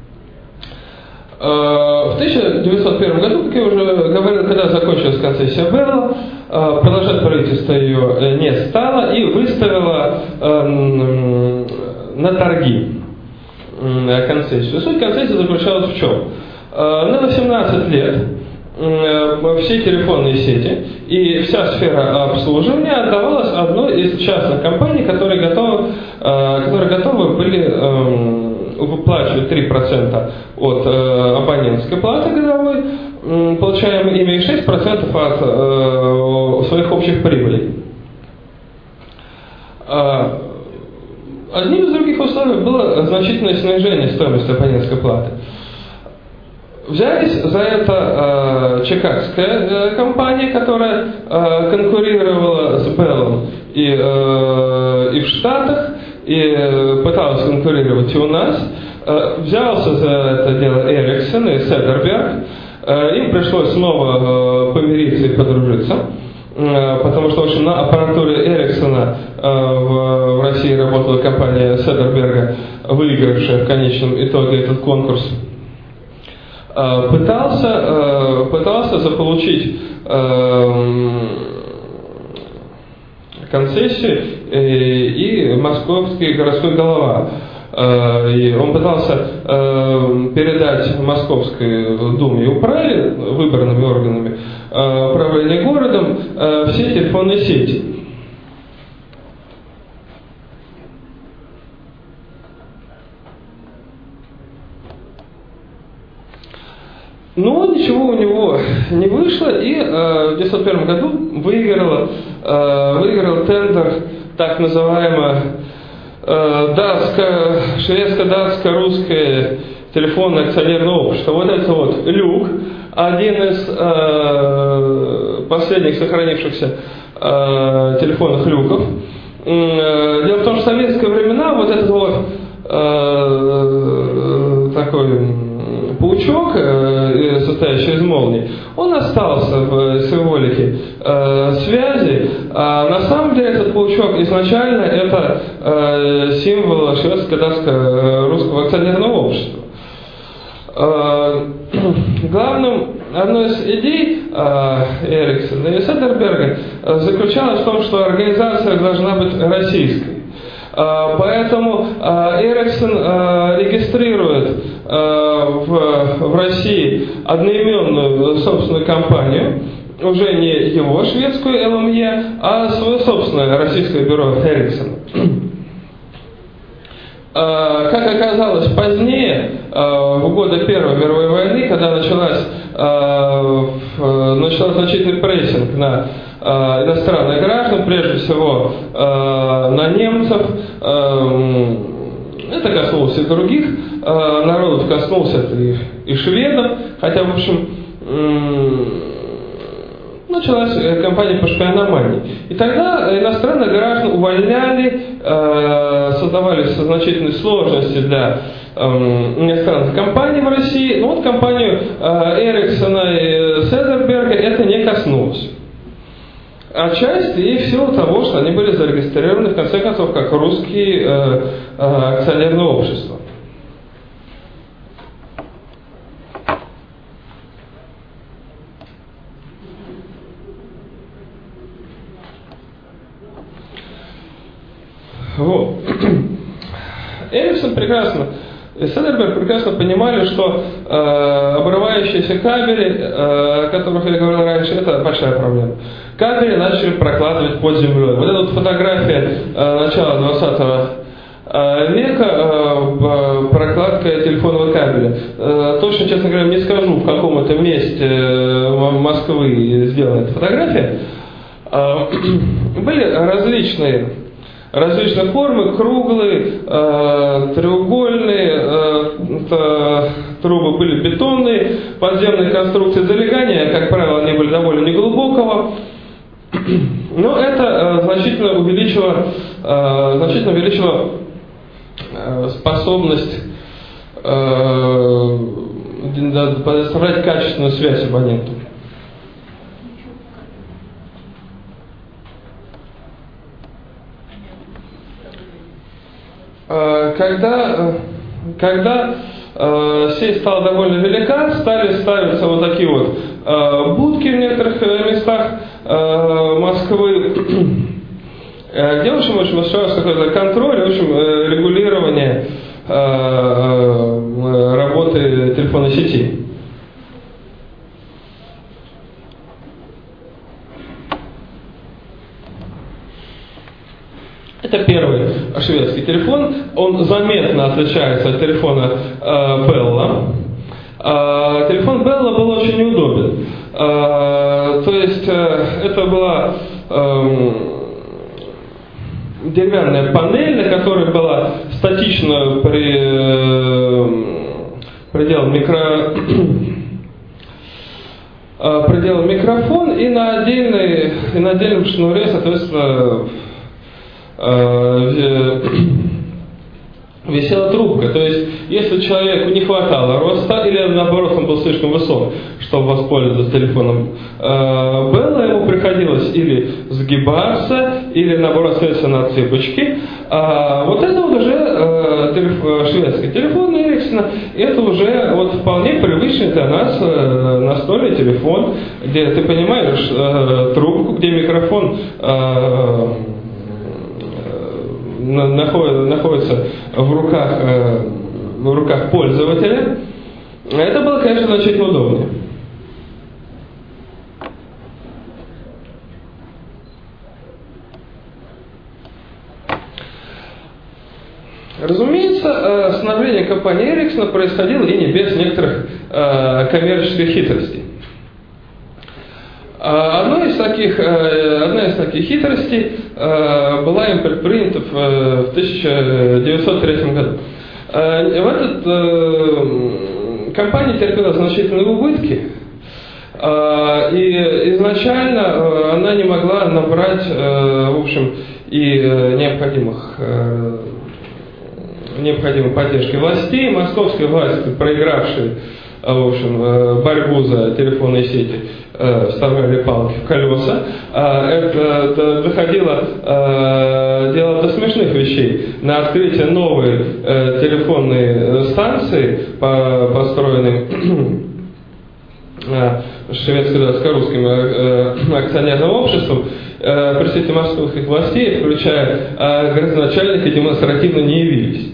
В тысяча девятьсот первом году, как я уже говорил, когда закончилась концессия Белла, продолжать правительство ее не стало и выставило э, на торги концессию. Суть концессии заключалась в чем? Э, на восемнадцать лет э, все телефонные сети и вся сфера обслуживания отдавалась одной из частных компаний, которые готовы, э, которые готовы были э, выплачивать три процента от э, абонентской платы годовой, получаем ими шесть процентов от э, своих общих прибылей. Э, одним из других условий было значительное снижение стоимости абонентской платы. Взялись за это э, чикагская э, компания, которая э, конкурировала с Беллом и, э, и в Штатах, и э, пыталась конкурировать и у нас. Э, взялся за это дело Эриксон и Седерберг. Им пришлось снова помириться и подружиться, потому что, в общем, на аппаратуре Эриксона в России работала компания Седерберга, выигравшая в конечном итоге этот конкурс. Пытался, пытался заполучить концессию и московский городской голова. И он пытался э, передать Московской думе и управе, выбранными органами э, управления городом, э, все телефонные сети. Но ничего у него не вышло, и э, в девятьсот первом году выиграл, э, выиграл тендер так называемого датско, шведско-датско-русское телефонное акционерное общество. Вот это вот Люк, один из э, последних сохранившихся э, телефонных люков. Дело в том, что в советские времена вот этот вот э, такой паучок, э, состоящий из молний, он остался в символике э, связи, а на самом деле этот паучок изначально это э, символ шведско-датско-русского акционерного общества. Э, главным, одной из идей э, Эриксона и Седерберга заключалась в том, что организация должна быть российской. Поэтому Эриксон регистрирует в, в России одноименную собственную компанию, уже не его шведскую эл эм е, а свое собственное российское бюро Эриксона. Как оказалось позднее, в годы Первой мировой войны, когда началась, начался значительный прессинг на иностранных граждан, прежде всего на немцев, это коснулось и других народов, коснулось это и, и шведов, хотя, в общем, началась кампания по шпиономании. И тогда иностранных граждан увольняли, создавались значительные сложности для иностранных компаний в России. Но вот компанию Эриксона и Седерберга это не коснулось. Отчасти и в силу того, что они были зарегистрированы, в конце концов, как русские э, э, акционерные общества. Вот. Эриксон прекрасно и Седерберг прекрасно понимали, что э, обрывающиеся кабели, э, о которых я говорил раньше, это большая проблема. Кабели начали прокладывать под землей. Вот эта вот фотография э, начала двадцатого века, э, прокладка телефонного кабеля. Э, точно, честно говоря, не скажу, в каком это месте э, Москвы сделана эта фотография. Э, были различные различной формы, круглые, э, треугольные, э, трубы были бетонные, подземные конструкции залегания, как правило, они были довольно неглубокого, но это э, значительно увеличило, э, значительно увеличило э, способность э, предоставлять качественную связь абоненту. Когда, когда э, сеть стала довольно велика, стали ставиться вот такие вот э, будки в некоторых местах э, Москвы, где, в общем, очень осуществлялся какой-то контроль, в общем, э, регулирование э, э, работы телефонной сети. Это первый шведский телефон, он заметно отличается от телефона э, Bell. Э, телефон Bell был очень неудобен. Э, то есть э, это была э, деревянная панель, на которой была статично при, э, приделан микро... приделан микрофон, и на отдельной, и на отдельном шнуре, соответственно, висела трубка. То есть, если человеку не хватало роста, или наоборот он был слишком высок, чтобы воспользоваться телефоном Белла, ему приходилось или сгибаться, или наоборот садиться на цыпочки. А вот это вот уже э, телеф- шведский телефон Эриксона, это уже вот вполне привычный для нас э, настольный телефон, где ты понимаешь э, трубку, где микрофон э, находится в руках, э, в руках пользователя. Это было, конечно, значительно удобнее. Разумеется, становление компании Эриксона происходило и не без некоторых э, коммерческих хитростей. Одной из таких, одна из таких хитростей была им предпринята в тысяча девятьсот третьем году. В этот компания терпела значительные убытки, и изначально она не могла набрать, в общем, и необходимых необходимой поддержки властей. Московские власти, проигравшие, в общем, борьбу за телефонные сети, вставляли палки в колеса. Это, это доходило дело до смешных вещей. На открытие новой телефонной станции, построенной шведско-русским акционерным обществом, представители московских властей, включая градоначальника, демонстративно не явились.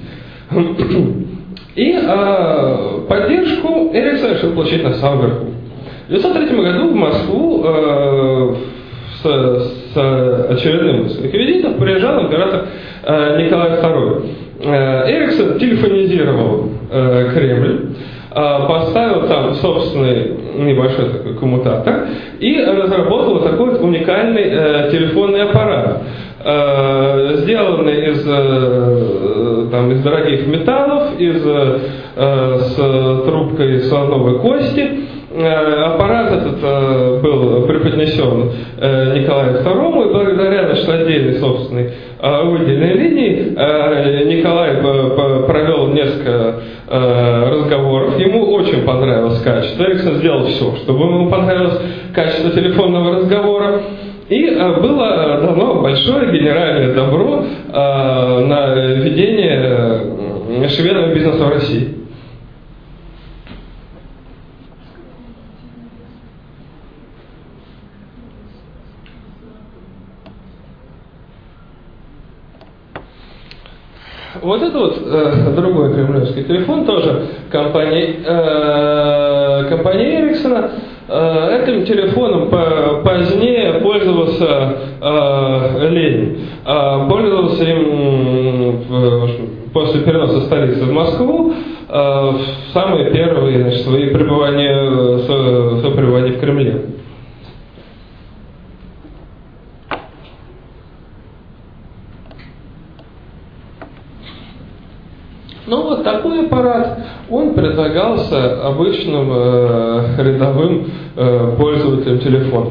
И э, поддержку Эриксон решил получить на самом верху. В девятьсот третьем году в Москву э, с, с очередным из своих визитов приезжал император э, Николай второй. Э, Эриксон телефонизировал э, Кремль, э, поставил там собственный небольшой такой коммутатор и разработал такой вот уникальный э, телефонный аппарат, сделанный из, там, из дорогих металлов, из, с трубкой слоновой кости. Аппарат этот был преподнесен Николаю второму, и благодаря значит, отдельной собственной выделенной линии Николай провел несколько разговоров. Ему очень понравилось качество. Эриксон сделал все, чтобы ему понравилось качество телефонного разговора. И было дано большое генеральное добро на ведение шведного бизнеса в России. Вот это вот э, другой кремлевский телефон, тоже компании, э, компании Эриксона. Э, этим телефоном по, позднее пользовался э, Ленин. Э, пользовался им э, после переноса столицы в Москву э, в самые первые значит, свои пребывания, свое пребывание в Кремле. Ну вот такой аппарат, он предлагался обычным э, рядовым э, пользователям телефонов.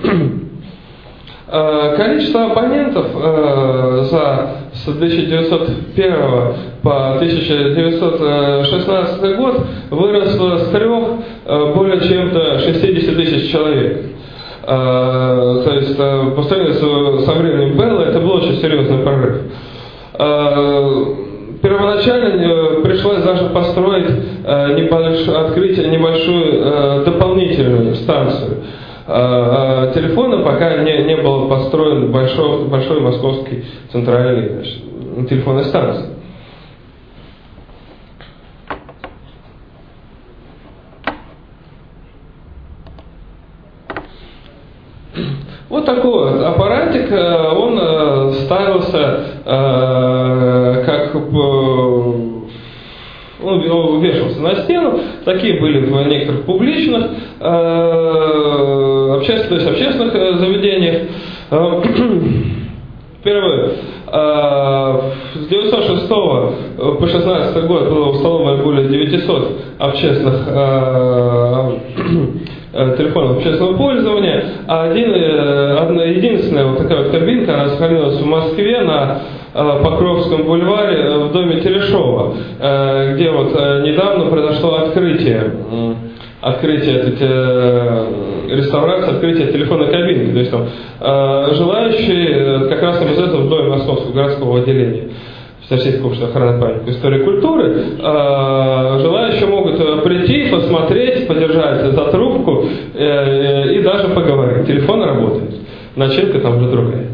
э, количество абонентов э, за с тысяча девятьсот первого по тысяча девятьсот шестнадцатый год выросло с трех э, более чем до шестидесяти тысяч человек. Э, то есть э, по сравнению со временем Белла это был очень серьезный прорыв. Э, Первоначально пришлось даже построить небольшое, открыть небольшую дополнительную станцию телефона, пока не, не было построен большой, большой московский центральный значит, телефонной станции. Вот такой вот аппаратик, он ставился как он вешался на стену. Такие были в некоторых публичных общественных, то есть общественных заведениях. Первое. С девятьсот шестого по шестнадцатый год было установлено более девятисот общественных телефонов общественного пользования, а один, одна единственная вот такая вот кабинка, она сохранилась в Москве на Покровском бульваре в доме Телешова, где вот недавно произошло открытие, открытие этой реставрации, открытие телефонной кабинки. То есть там желающие как раз из этого в доме Московского городского отделения Всероссийского общества охраны памятников истории и культуры, желающие могут прийти, посмотреть, подержать за трубку и даже поговорить. Телефон работает. Начинка там уже другая.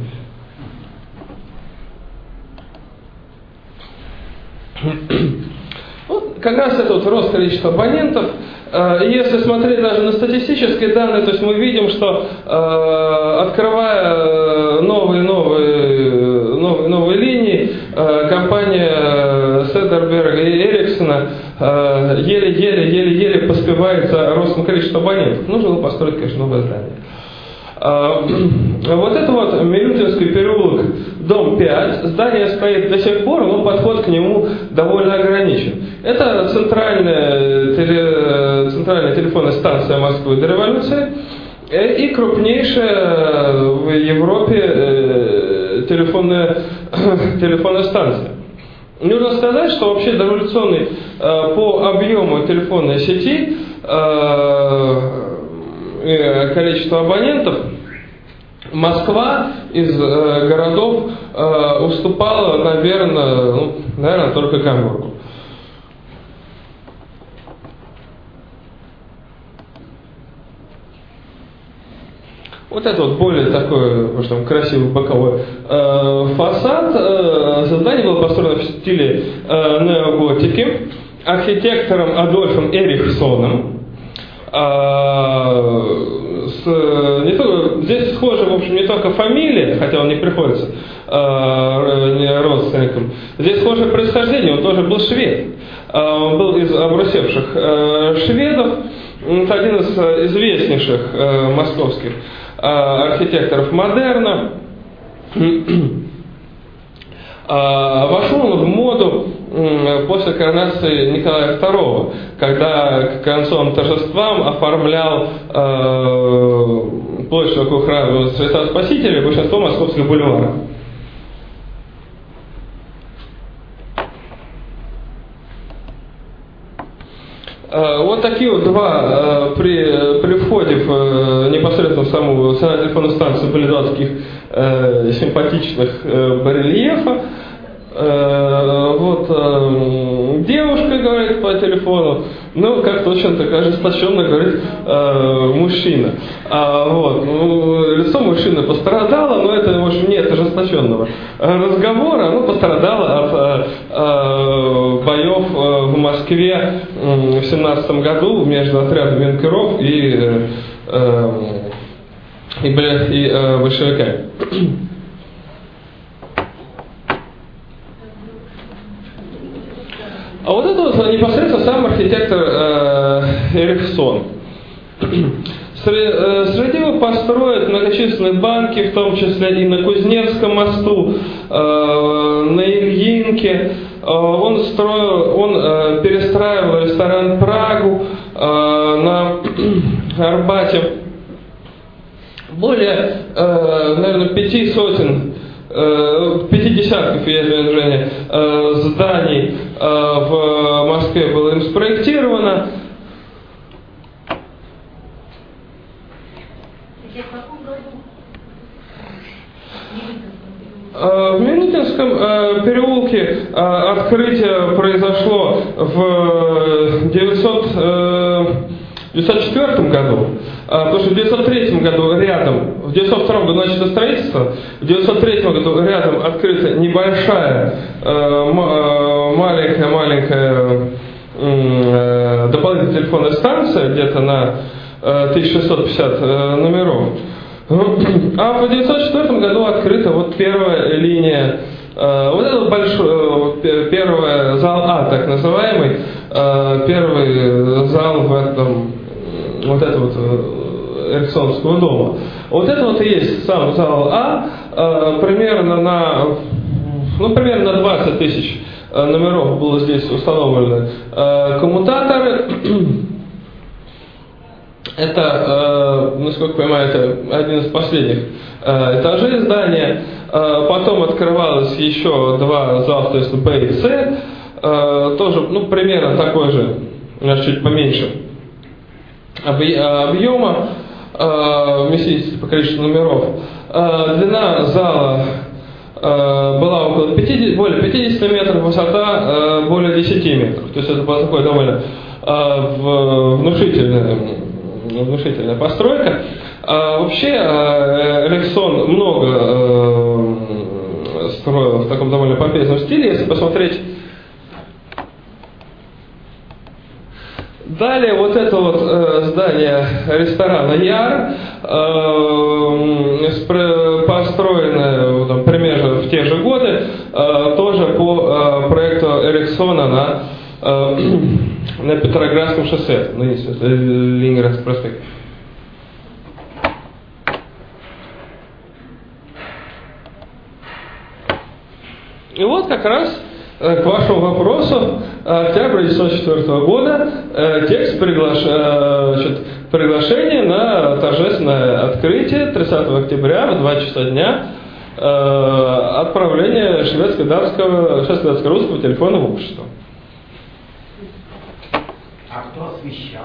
Вот как раз это вот рост количества абонентов. Если смотреть даже на статистические данные, то есть мы видим, что открывая новые новые новые новые линии, компания Седерберга и Эриксона еле-еле еле-еле поспевает за ростом количества абонентов. Нужно было построить, конечно, новое здание. Вот это вот Милютинский переулок, дом пять. Здание стоит до сих пор, но подход к нему довольно ограничен. Это центральная, теле, центральная телефонная станция Москвы до революции и крупнейшая в Европе телефонная, телефонная станция. Нужно сказать, что вообще дореволюционный по объему телефонной сети, количество абонентов, Москва из э, городов э, уступала, наверное, ну, наверное, только Гамбургу. Вот это вот более такой, может, там, красивый боковой э, фасад. Э, здание было построено в стиле э, неоготики архитектором Адольфом Эрихсоном. Э, с, не только, здесь схожа, в общем, не только фамилия, хотя он не приходится э, родственником. Здесь схожее происхождение, он тоже был швед. Э, он был из обрусевших э, шведов. Это один из известнейших э, московских архитекторов модерна. Вошел он в моду после коронации Николая второго, когда к концовым торжествам оформлял площадь вокруг храма Христа Спасителя и большинство московских бульваров. Вот такие вот два при, при входе в непосредственно в саму телефонную станцию были два таких э, симпатичных э, барельефа. Э, вот э, девушка говорит по телефону, ну как-то очень так ожесточенно говорит э, мужчина. А, вот, ну, лицо мужчины пострадало, но это, в общем, нет ожесточенного разговора, оно пострадало от э, э, боев в Москве в семнадцатом году между отрядом юнкеров и, э, э, и, и э, большевиками. А вот это вот непосредственно сам архитектор э, Эрихсон. Среди его построят многочисленные банки, в том числе и на Кузнецком мосту, э, на Ильинке. Э, он строил, он э, перестраивал ресторан «Прагу» э, на Арбате. Более, э, наверное, пяти сотен, э, пяти десятков, если Женя, э, зданий э, в Москве было им спроектировано. В Милютинском переулке открытие произошло в девятьсот четвёртом году, потому что в девятьсот третьем году рядом, в девятьсот втором году начато строительство, в девятьсот третьем году рядом открыта небольшая, маленькая-маленькая дополнительная телефонная станция, где-то на тысяча шестьсот пятьдесят номеров. А в девятьсот четвёртом году открыта вот первая линия, э, вот этот большой, э, первый зал А, так называемый, э, первый зал в этом, вот этого вот Эрихсоновского дома. Вот это вот и есть сам зал А, э, примерно на, ну, примерно на двадцать тысяч номеров было здесь установлены э, коммутаторы. Это, насколько понимаю, это один из последних этажей здания. Потом открывалось еще два зала, то есть Б и С, тоже, ну, примерно такой же, чуть поменьше объема, вместительности по количеству номеров. Длина зала была около пятидесяти, более пятидесяти метров, высота более десяти метров. То есть это была такой довольно внушительная внушительная постройка. А, вообще Эрихсон много э, строил в таком довольно помпезном стиле. Если посмотреть далее, вот это вот э, здание ресторана Яр, э, построенное там, примерно в те же годы, э, тоже по э, проекту Эрихсона на э, на Петроградском шоссе, ну, Ленинградский проспект. И вот как раз к вашему вопросу, октябрь тысяча девятьсот четвёртого года, текст приглаш... значит, приглашения на торжественное открытие тридцатого октября в два часа дня отправления шведско-датского, шведско-датско-русского телефонного общества. А кто освещал?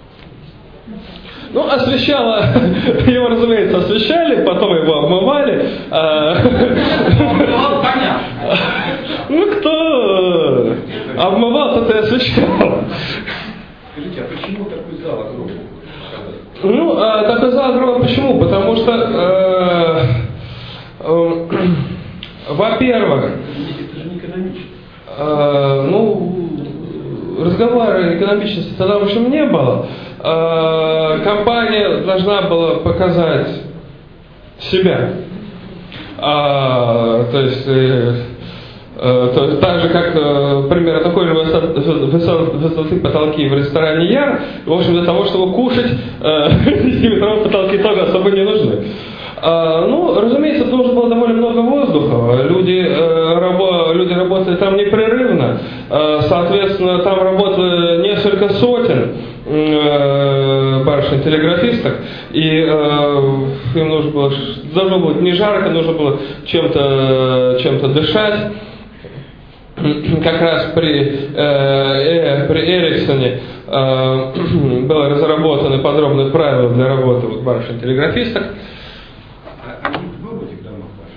Ну, освещало, его, разумеется, освещали, потом его обмывали. Обмывал, понятно. Ну, кто обмывал, тот и освещал. Скажите, а почему такой зал огромный? Ну, такой зал огромный почему? Потому что, э, э, во-первых, это же не экономично. Э, ну, разговора экономичности тогда, в общем, не было. Э, компания должна была показать себя. А, то есть, э, э, то есть, так же, как э, примерно такой же высоты, высоты потолки в ресторане Яр, в общем, для того, чтобы кушать, э, десятиметровые потолки тоже особо не нужны. А, ну, разумеется, нужно было довольно много воздуха. Люди, э, рабо, люди работали там непрерывно. Э, соответственно, там работало несколько сотен э, барышень-телеграфисток. И э, им нужно было, должно было не жарко, нужно было чем-то, чем-то дышать. Как раз при, э, при Эриксоне э, было разработаны подробные правила для работы вот, барышень-телеграфисток. А они был в этих домах ваших?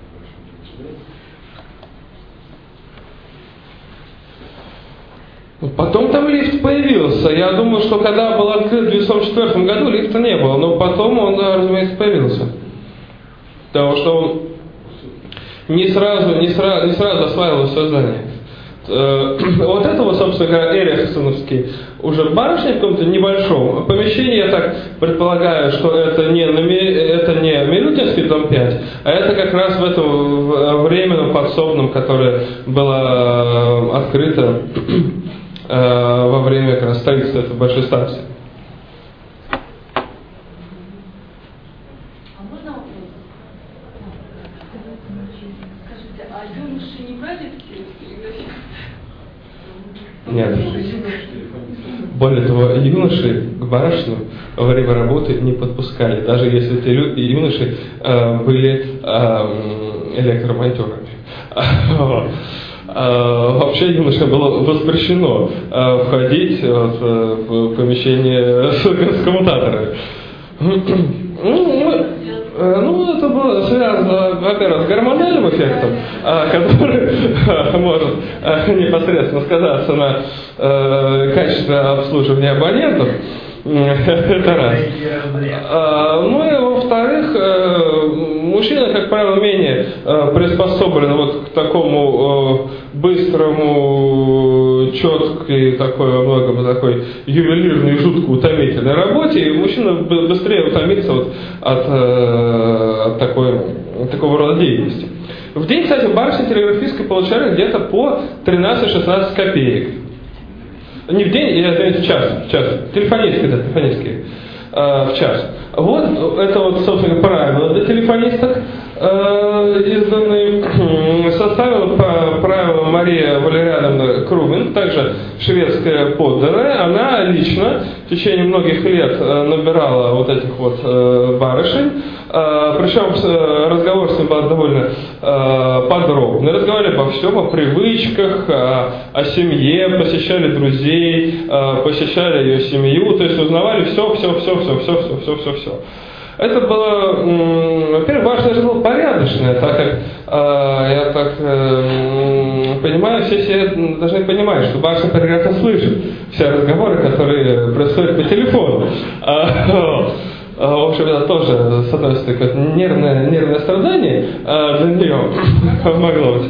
Потом там лифт появился. Я думаю, что когда был открыт в две тысячи четвёртом году, лифта не было. Но потом он, разумеется, появился. Потому что он не сразу, не сразу, не сразу осваивал все здание. Вот это вот, собственно говоря, Эриксоновский уже барышня в каком-то небольшом помещении. Я так предполагаю, что это не, это не Милютинский дом пять, а это как раз в этом временном подсобном, которое было открыто во время как раз строительства этой большой станции. Нет. Более того, юноши к барышню во время работы не подпускали, даже если эти юноши э, были э, электромонтерами. Вообще юношам было воспрещено э, входить вот, в помещение с коммутаторами. Ну, это было связано, во-первых, с гормональным эффектом, который может непосредственно сказаться на качестве обслуживания абонентов. Это раз. Ну и во-вторых, мужчины, как правило, менее приспособлены вот к такому быстрому, четкой, такой, во многом такой ювелирной, жутко утомительной работе, и мужчина быстрее утомится вот от, от такой, такого рода деятельности. В день, кстати, барышни телеграфистской получали где-то по тринадцать-шестнадцать копеек. Не в день, я извиняюсь, в час, в час. Телефонистские, да, телефонистские. Э, в час. Вот, это вот, собственно, правила для телефонисток, э, изданные, составила правила Мария Валериановна Крумин, также шведская подданная. Она лично в течение многих лет набирала вот этих вот э, барышень. Э, причем э, разговор с ним был довольно э, подробный. Разговаривали обо всем, о привычках, о, о семье, посещали друзей, э, посещали ее семью, то есть узнавали все, все, все, все, все, все, все, все, все. Это было, во-первых, барышня же была порядочная, так как, э, я так э, понимаю, все, все должны понимать, что барышня прекрасно слышит все разговоры, которые происходят по телефону. В общем, это тоже, с одной стороны, нервное, нервное страдание для нее могло быть.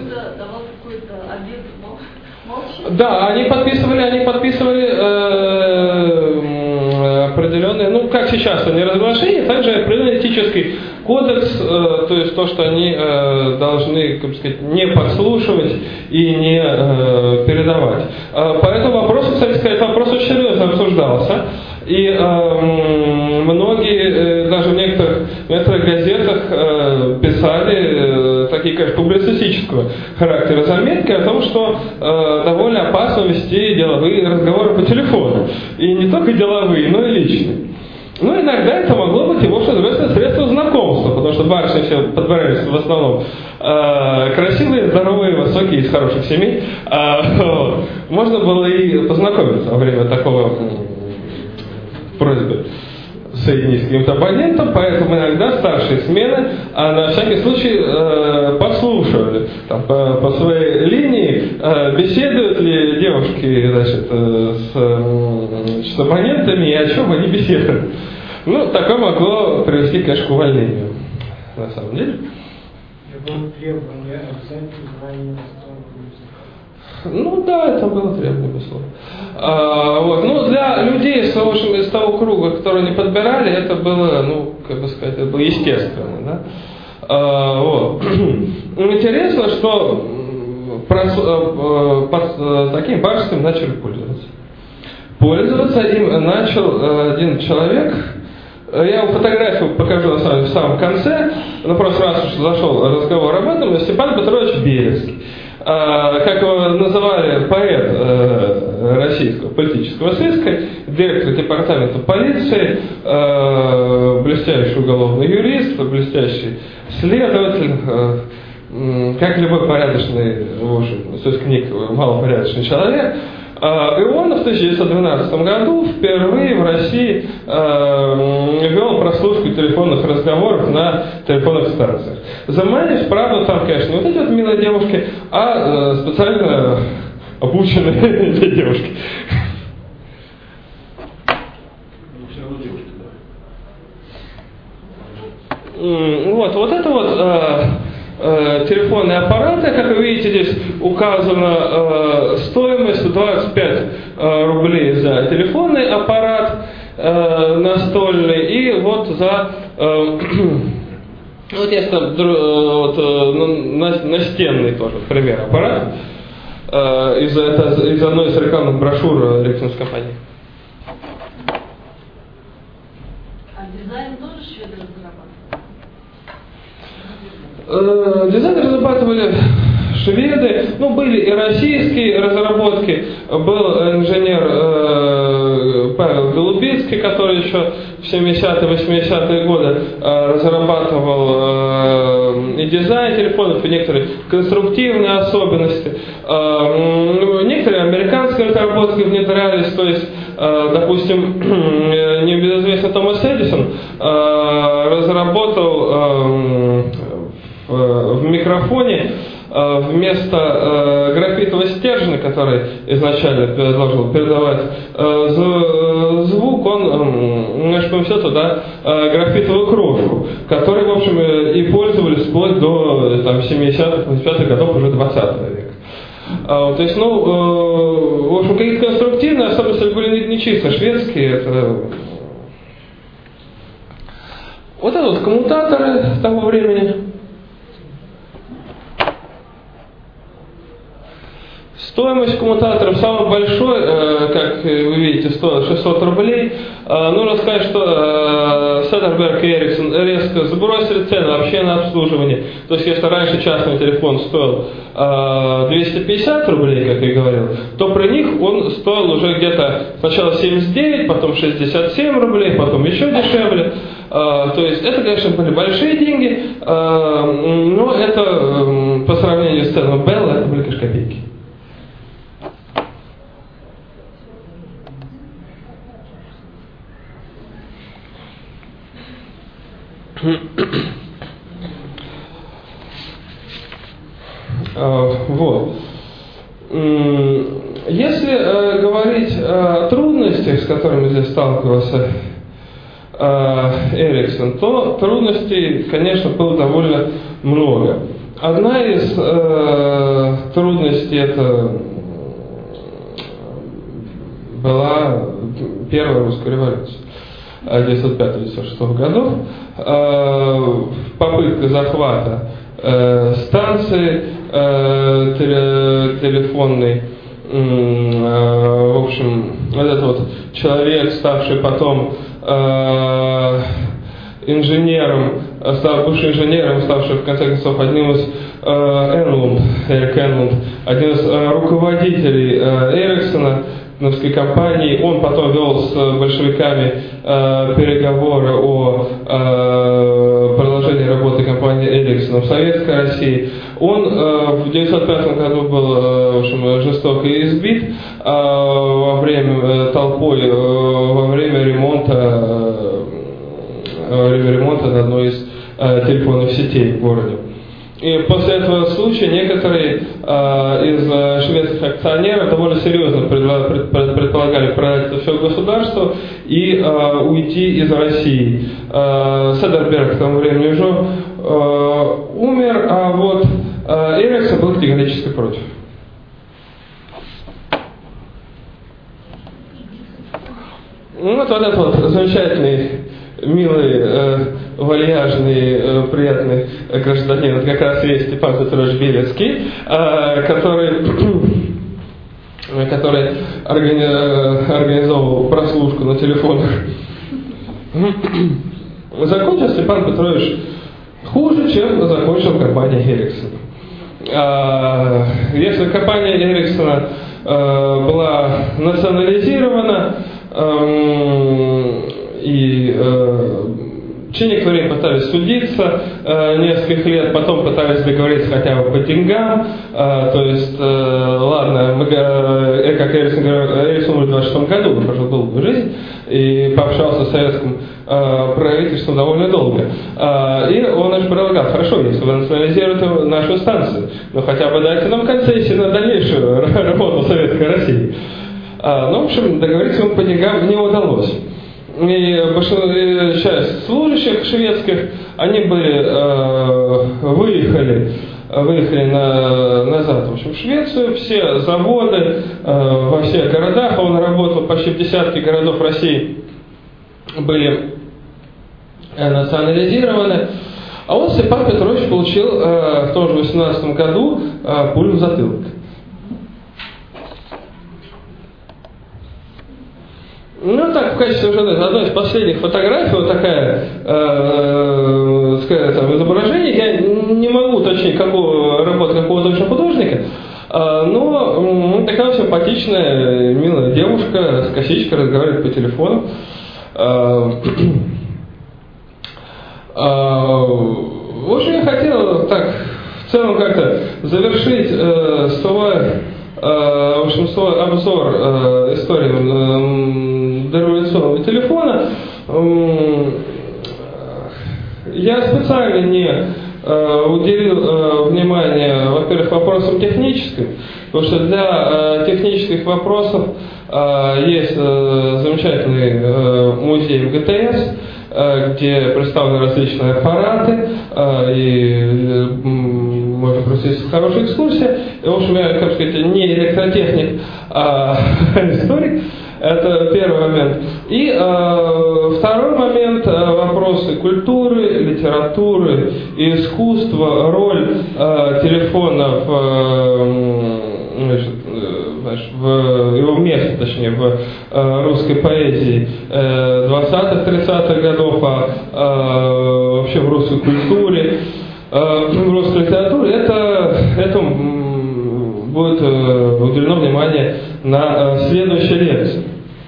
Да, они подписывали, они подписывали э, определенные, ну, как сейчас они разглашения, также определенный этический кодекс, э, то есть то, что они э, должны, как сказать, не подслушивать и не э, передавать. Э, по этому вопросу, кстати сказать, вопрос очень серьезно обсуждался. И э, многие, э, даже в некоторых, в некоторых газетах э, писали э, такие, конечно, публицистического характера заметки о том, что э, довольно опасно вести деловые разговоры по телефону. И не только деловые, но и личные. Ну, иногда это могло быть и, в общем, средство знакомства, потому что барышни все подбирались в основном э, красивые, здоровые, высокие, из хороших семей. Э, вот. Можно было и познакомиться во время такого просьбы соединить с каким-то абонентом, поэтому иногда старшие смены, а на всякий случай э, подслушивали там, по, по своей линии, э, беседуют ли девушки, значит, э, с, э, с абонентами и о чем они беседуют. Ну, такое могло привести, конечно, к увольнению, на самом деле. Требования оценки знания Ну да, это было требование, безусловно. А, вот. Ну, для людей, в общем, из того круга, которые не подбирали, это было, ну, как бы сказать, это было естественно, да? А, вот. Интересно, что под таким барством начали пользоваться. Пользоваться им начал один человек. Я вам фотографию покажу на самом, в самом конце, но просто раз уж зашел разговор об этом, Степан Петрович Белецкий. Как его называли, поэт российского политического сыска, директор департамента полиции, блестящий уголовный юрист, блестящий следователь, как любой порядочный, в общем, сыскник, малопорядочный человек. И он в тысяча девятьсот двенадцатом году впервые в России э, вел прослушку телефонных разговоров на телефонных станциях. Заманив, правда, там, конечно, не вот эти вот милые девушки, а э, специально обученные девушки. Вот, вот это вот э, э, телефонные аппараты, как вы видите, здесь указана э, стоимость двадцать пять э, рублей за телефонный аппарат э, настольный, и вот за э, вот есть там вот, на, настенный тоже, пример, аппарат э, из, это, из одной из рекламных брошюр рекламной компании. А дизайн тоже шведы разрабатывали? Э, дизайн разрабатывали шведы, ну были и российские разработки, был инженер э, Павел Голубицкий, который еще в семидесятые, восьмидесятые годы э, разрабатывал э, и дизайн телефонов, и некоторые конструктивные особенности. Э, некоторые американские разработки внедрялись, то есть, э, допустим, небезызвестный Томас Эдисон э, разработал э, в, в микрофоне вместо э, графитового стержня, который изначально должен был передавать э, звук, он э, значит, поместил туда э, графитовую крошку, которой, в общем, и пользовались вплоть до там, семидесятых, восьмидесятых годов уже двадцатого века. А, то есть, ну, э, в общем, какие-то конструктивные особенности были не, не чисто шведские. Это... Вот это вот коммутаторы того времени. Стоимость коммутаторов самый большой, э, как вы видите, стоил шестьсот рублей. Э, нужно сказать, что э, Сеттерберг и Эриксон резко сбросили цену вообще на обслуживание. То есть, если раньше частный телефон стоил э, двести пятьдесят рублей, как я говорил, то при них он стоил уже где-то сначала семьдесят девять, потом шестьдесят семь рублей, потом еще дешевле. Э, то есть, это, конечно, были большие деньги, э, но это э, по сравнению с ценой Белла, это были, конечно, копейки. Вот. Если э, говорить о трудностях, с которыми здесь сталкивался э, Эриксон, то трудностей, конечно, было довольно много. Одна из э, трудностей это была Первая русская революция. девятьсот пятого — девятьсот шестого годов. Попытка захвата станции телефонной. В общем, вот этот вот человек, ставший потом инженером, став, бывший инженером, ставший в конце концов одним из Энлунд, Эрик Энлунд, один из руководителей Эриксона, компании. Он потом вел с большевиками э, переговоры о э, продолжении работы компании Эриксона в Советской России. Он э, в девятьсот пятом году был э, в общем, жестоко избит э, во время э, толпой э, во время ремонта э, ремонта на одной из э, телефонных сетей в городе. И после этого случая некоторые э, из э, шведских акционеров довольно серьезно пред, пред, предполагали продать это все государству и э, уйти из России. Э, Седерберг к тому времени уже э, умер, а вот э, Эриксон был категорически против. Ну вот, вот этот вот замечательный, милый, э, вальяжный, э, приятный гражданин, это как раз есть Степан Петрович Белецкий, э, который, который органи, организовывал прослушку на телефонах. Закончил Степан Петрович хуже, чем закончил компания Эриксон. Э, если компания Эриксона э, была национализирована, э, и э, в течение времени пытались судиться э, несколько лет, потом пытались договориться хотя бы по деньгам, э, то есть, э, ладно, мы, э, как Эриксон говорил, Эриксон умер в двадцать шестом году, он прожил долгую жизнь и пообщался с советским э, правительством довольно долго. Э, и он аж предлагал: хорошо, если вы национализируете нашу станцию, но хотя бы дайте нам концессии на дальнейшую работу в Советской России. Э, ну, в общем, договориться ему по деньгам не удалось. И часть служащих шведских, они были, э, выехали, выехали на, назад в, общем, в Швецию, все заводы э, во всех городах, он работал почти в десятке городов России, были национализированы. А вот Степан Петрович получил э, в том же восемнадцатом году э, пулю в затылок. Ну, так, в качестве уже одной из последних фотографий, вот такая, э, сказать, там, изображение, я не могу уточнить, какого работы какого-то точно художника, э, но ну, такая симпатичная, милая девушка с косичкой разговаривает по телефону. Э, э, в общем, я хотел так, в целом как-то завершить э, свой, э, в общем, свой обзор э, истории э, дореволюционного телефона. Я специально не э, уделил э, внимание, во-первых, вопросам техническим, потому что для э, технических вопросов э, есть э, замечательный э, музей МГТС, э, где представлены различные аппараты, э, и э, можно провести хорошую экскурсию. И, в общем, я, как сказать, не электротехник, а историк. Это первый момент. И э, второй момент, э, вопросы культуры, литературы и искусства, роль э, телефонов, э, значит, значит, в его место, точнее, в э, русской поэзии э, двадцатых-тридцатых годов, а э, вообще в русской культуре, э, в русской литературе, это, этому будет э, уделено внимание на э, следующей лекции.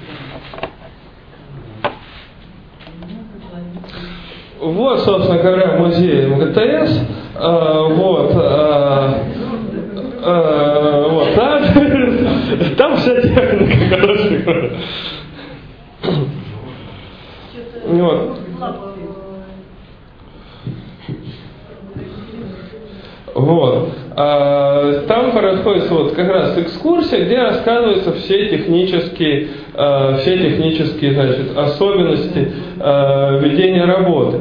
Вот, собственно говоря, музей МГТС. Э, вот, э, э, вот, там, там вся техника, короче. Вот. Вот. А, там происходит вот как раз экскурсия, где рассказываются все технические, а, все технические, значит, особенности а, ведения работы.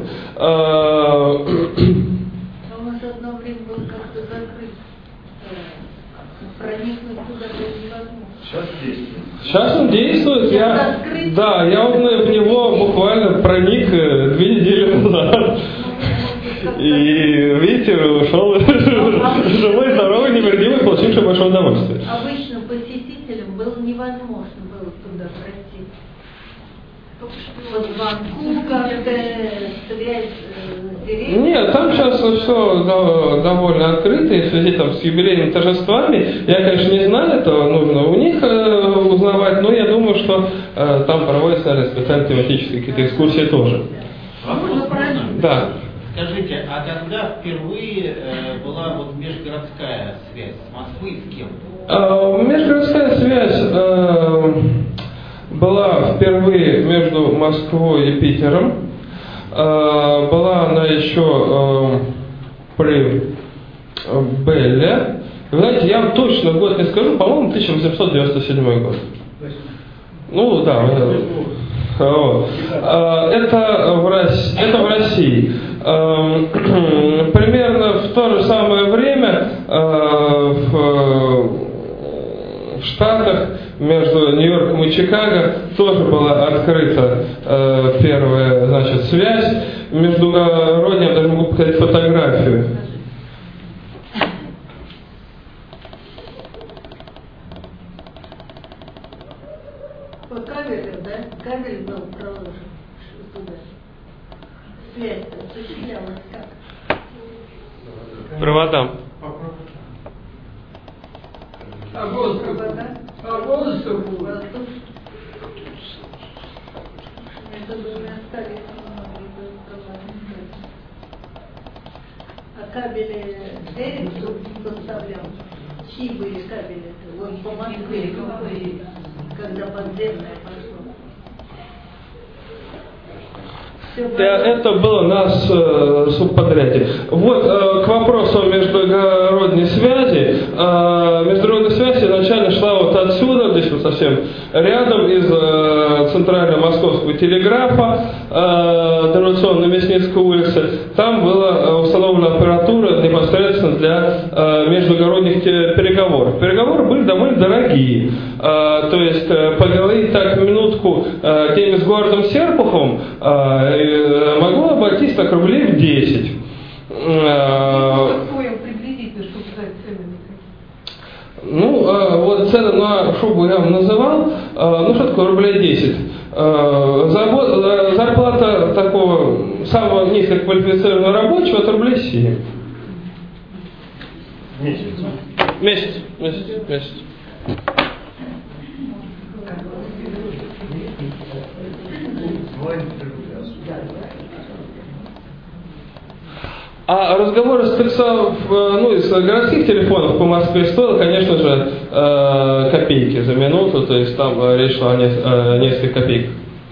А, у нас одно время был как-то закрыт проникнуть туда было невозможно. Сейчас действует. Сейчас он действует. Я, да, я вот в него буквально проник две недели назад. И ветер ушел живой, здоровый, невредимый, получивший большое удовольствие. Обычным посетителям было невозможно было туда пройти. По звонку как-то связь с директором. Нет, там сейчас все довольно открыто, и в связи там, с юбилейными торжествами. Я, конечно, не знаю, это нужно у них э, узнавать, но я думаю, что э, там проводятся, наверное, специальные тематические какие-то экскурсии тоже. Вопрос можно? Да. Скажите, а когда впервые э, была вот межгородская связь с Москвой с кем? Э, межгородская связь э, была впервые между Москвой и Питером. Э, была она еще э, при Белле. Вы знаете, я вам точно год не скажу, по-моему, тысяча восемьсот девяносто седьмой год. Ну да, вот. Это в России. Это в России. Примерно в то же самое время в Штатах между Нью-Йорком и Чикаго тоже была открыта первая, значит, связь междугородняя, я даже могу показать фотографию. По кабелю, да? Кабель был проложен туда. Связь-то осуществлялась как? Проводам. А воздух? А воздух? Это было остались а кабели Дерек поставлял? Чьи были кабели-то? Вот по Москве, когда подземное пошло. Это было на субподряде. Вот э, к вопросу о междугородней связи. Э, междугородная связь изначально шла вот отсюда, здесь вот совсем рядом, из э, центрального московского телеграфа, э, дореволюционной Мясницкой улицы. Там была установлена аппаратура непосредственно для э, междугородних переговоров. Переговоры были довольно дорогие. Э, то есть э, поговорить так минутку э, где-нибудь с городом Серпуховым э, могло обойтись так рублей в десять. Какое приблизительно, чтобы сказать цены? Ну, вот цены на шубу я вам называл. Ну, что такое рублей десять? Зарплата такого самого низкоквалифицированного рабочего — это рублей семь. Месяц. Месяц, месяц, месяц. А разговоры с таксов, ну, из городских телефонов по Москве стоило, конечно же, копейки за минуту, то есть там речь шла о нескольких копейках.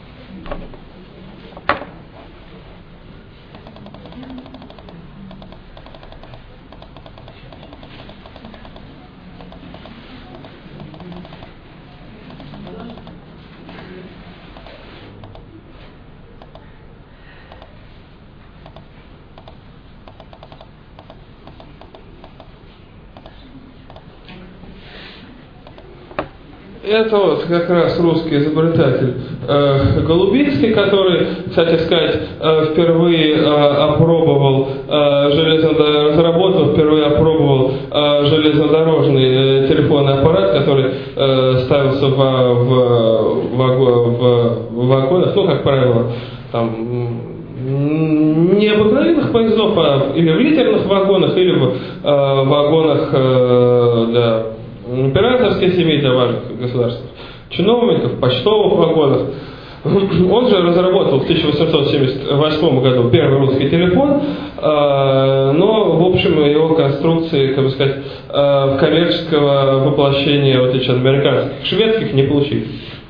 Это вот как раз русский изобретатель э, Голубинский, который, кстати сказать, э, впервые э, опробовал э, железнодорожный, разработал, впервые опробовал э, железнодорожный э, телефонный аппарат, который э, ставился в, в, в, в вагонах, ну, как правило, там не обыкновенных поездов, а или в литерных вагонах, или в э, вагонах э, для императорской семьи, для важных государственных чиновников, почтовых вагонах. Он же разработал в тысяча восемьсот семьдесят восьмом году первый русский телефон, но, в общем, его конструкции, как бы сказать, коммерческого воплощения, в отличие от американских, шведских, не получились.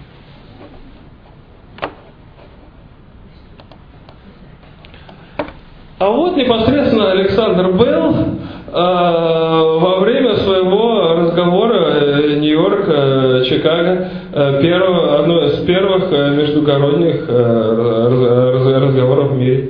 А вот непосредственно Александр Белл во время своего разговора Нью-Йорк, Чикаго, первого, одно из первых междугородних разговоров в мире.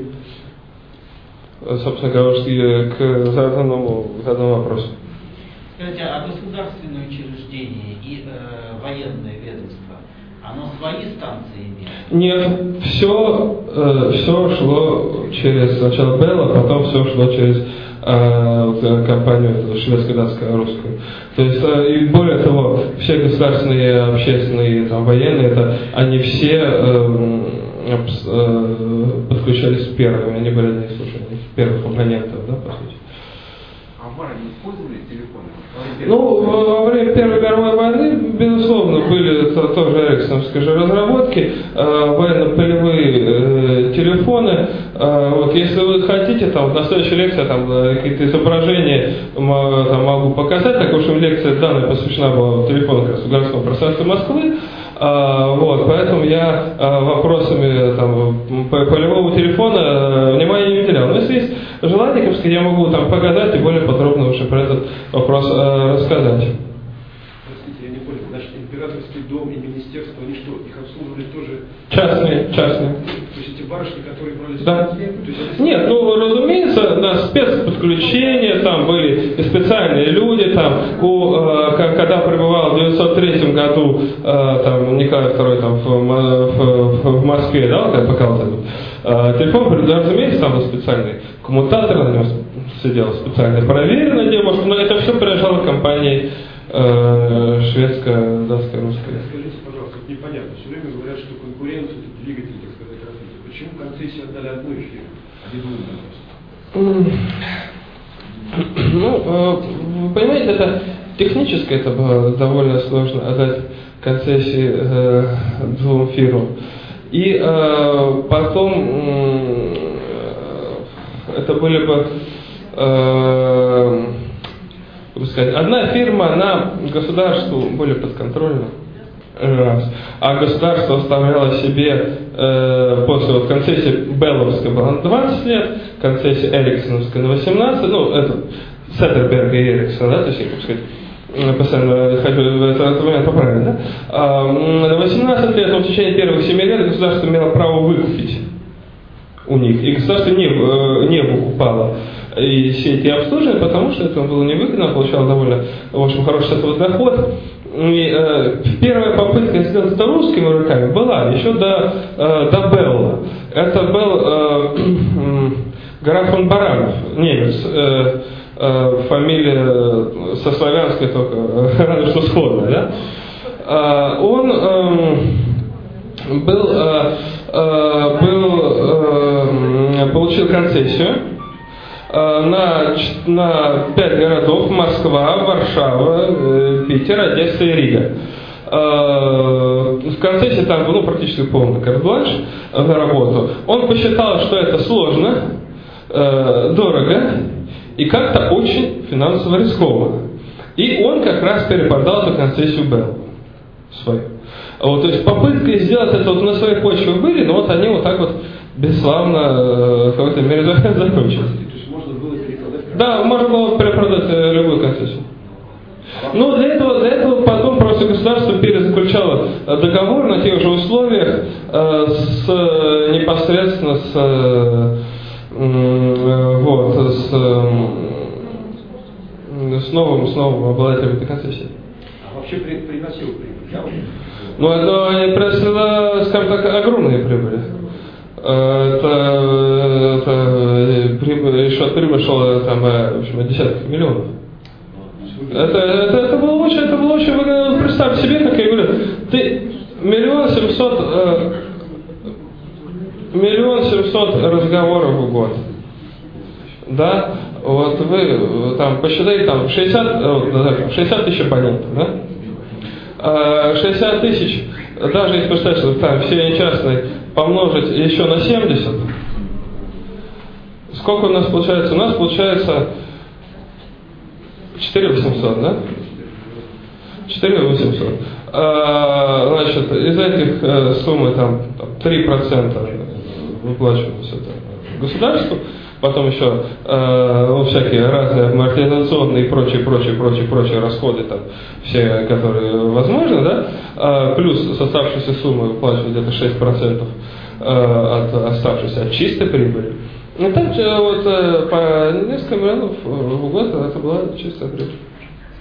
Собственно говоря, к заданному, заданному вопросу. Скажите, а государственные государственные учреждения и э, военное ведомство, оно свои станции имеет? Нет, все, э, все шло через сначала Белл, а потом все шло через э, компанию шведско-датскую, русскую. То есть, э, и более того, все государственные, общественные, там, военные, это, они все э, э, подключались первыми, они были одни из первых абонентов, да, по сути. А в армии использовали телефоны? Ну, во время Первой мировой войны, безусловно, были то, тоже эриксоновские же разработки, э, военно-полевые э, телефоны. Э, вот, если вы хотите, там, на следующей лекции там, какие-то изображения там, могу показать, так уж лекция данная посвящена была телефону в городском пространстве Москвы. А, вот, поэтому я а, вопросами там, полевого телефона а, внимания не уделял. Но если есть желание, конечно, я могу там показать и более подробно уже про этот вопрос а, рассказать. Простите, я не понял. Значит, императорский дом и министерство, они что, их обслуживали тоже? Частные, частные. То есть эти барышни, которые брали... Да. Нет, ну, разумеется, да, спецподключения, там были и специальные люди, там, у, э, когда пребывал в девятьсот третьем году э, там, Николай второй там, в, в, в Москве, да, вот, пока вот этот э, телефон, да, разумеется, там был специальный коммутатор, на нем сидела специально проверенная девушка, но это все принадлежало компании э, шведская, датская, русская. Скажите, пожалуйста, вот непонятно, все время говорят, что конкуренция – это двигатель, так сказать, развития. Почему концессии отдали одной фирме, а не двум? Ну, понимаете, это технически это было довольно сложно отдать концессии э, двум фирмам. И э, потом э, это были бы, э, как сказать, одна фирма, она государству более подконтрольна. Раз. А государство оставляло себе э, после вот, концессии Белловской была на двадцать лет, концессия Эриксоновская на восемнадцать, ну, это Сеттерберга и Эриксона, да, то есть, как сказать, постоянно хочу в этот момент поправить, да, а, на восемнадцать лет, но в течение первых семи лет государство имело право выкупить у них, и государство не, не выкупало и все эти обслуживания, потому что это было невыгодно, получало довольно, в общем, хороший с этого доход. И, э, первая попытка сделать это русскими руками была еще до, э, до Белла. Это был э, граф фон Баранов, немец, э, э, фамилия со славянской только, разве что сходная, да? Э, он э, был, э, э, был э, получил концессию на, на пять городов: Москва, Варшава, Питер, Одесса и Рига. В концессии там был ну, практически полный карт-бланш на работу. Он посчитал, что это сложно, дорого и как-то очень финансово рискованно. И он как раз перепродал эту концессию Белл свою. Вот, то есть попытки сделать это вот на своей почве были, но вот они вот так вот бесславно в какой-то мере закончились. Да, можно было перепродать любую концессию. Ну, для этого, для этого потом просто государство перезаключало договор на тех же условиях э, с, непосредственно с, э, вот, с, э, с, новым, с новым обладателем этой концессии. А вообще при, приносил прибыль? Ну, это они приносили, скажем так, огромные прибыли. Это, это прибыль, еще от прибыли шло там, в общем, десятки миллионов. Это, это, это было очень, это было очень выгодно. Представь себе, как я говорю, ты миллион семьсот, э, миллион семьсот разговоров в год, да, вот вы там посчитайте там шестьдесят, шестьдесят тысяч абонентов, да, шестьдесят тысяч, даже если представить, что там все частные помножить еще на семьдесят, сколько у нас получается? У нас получается четыре тысячи восемьсот, да? четыре тысячи восемьсот. А, значит, из этих суммы там три процента выплачиваются государству, потом еще э, всякие разные амортизационные и прочие, прочие, прочие, прочие расходы, там, все, которые возможны, да, а, плюс с оставшейся суммы выплачивают где-то шесть процентов э, от оставшейся, от чистой прибыли. И также вот э, по несколько миллионов в год это была чистая прибыль.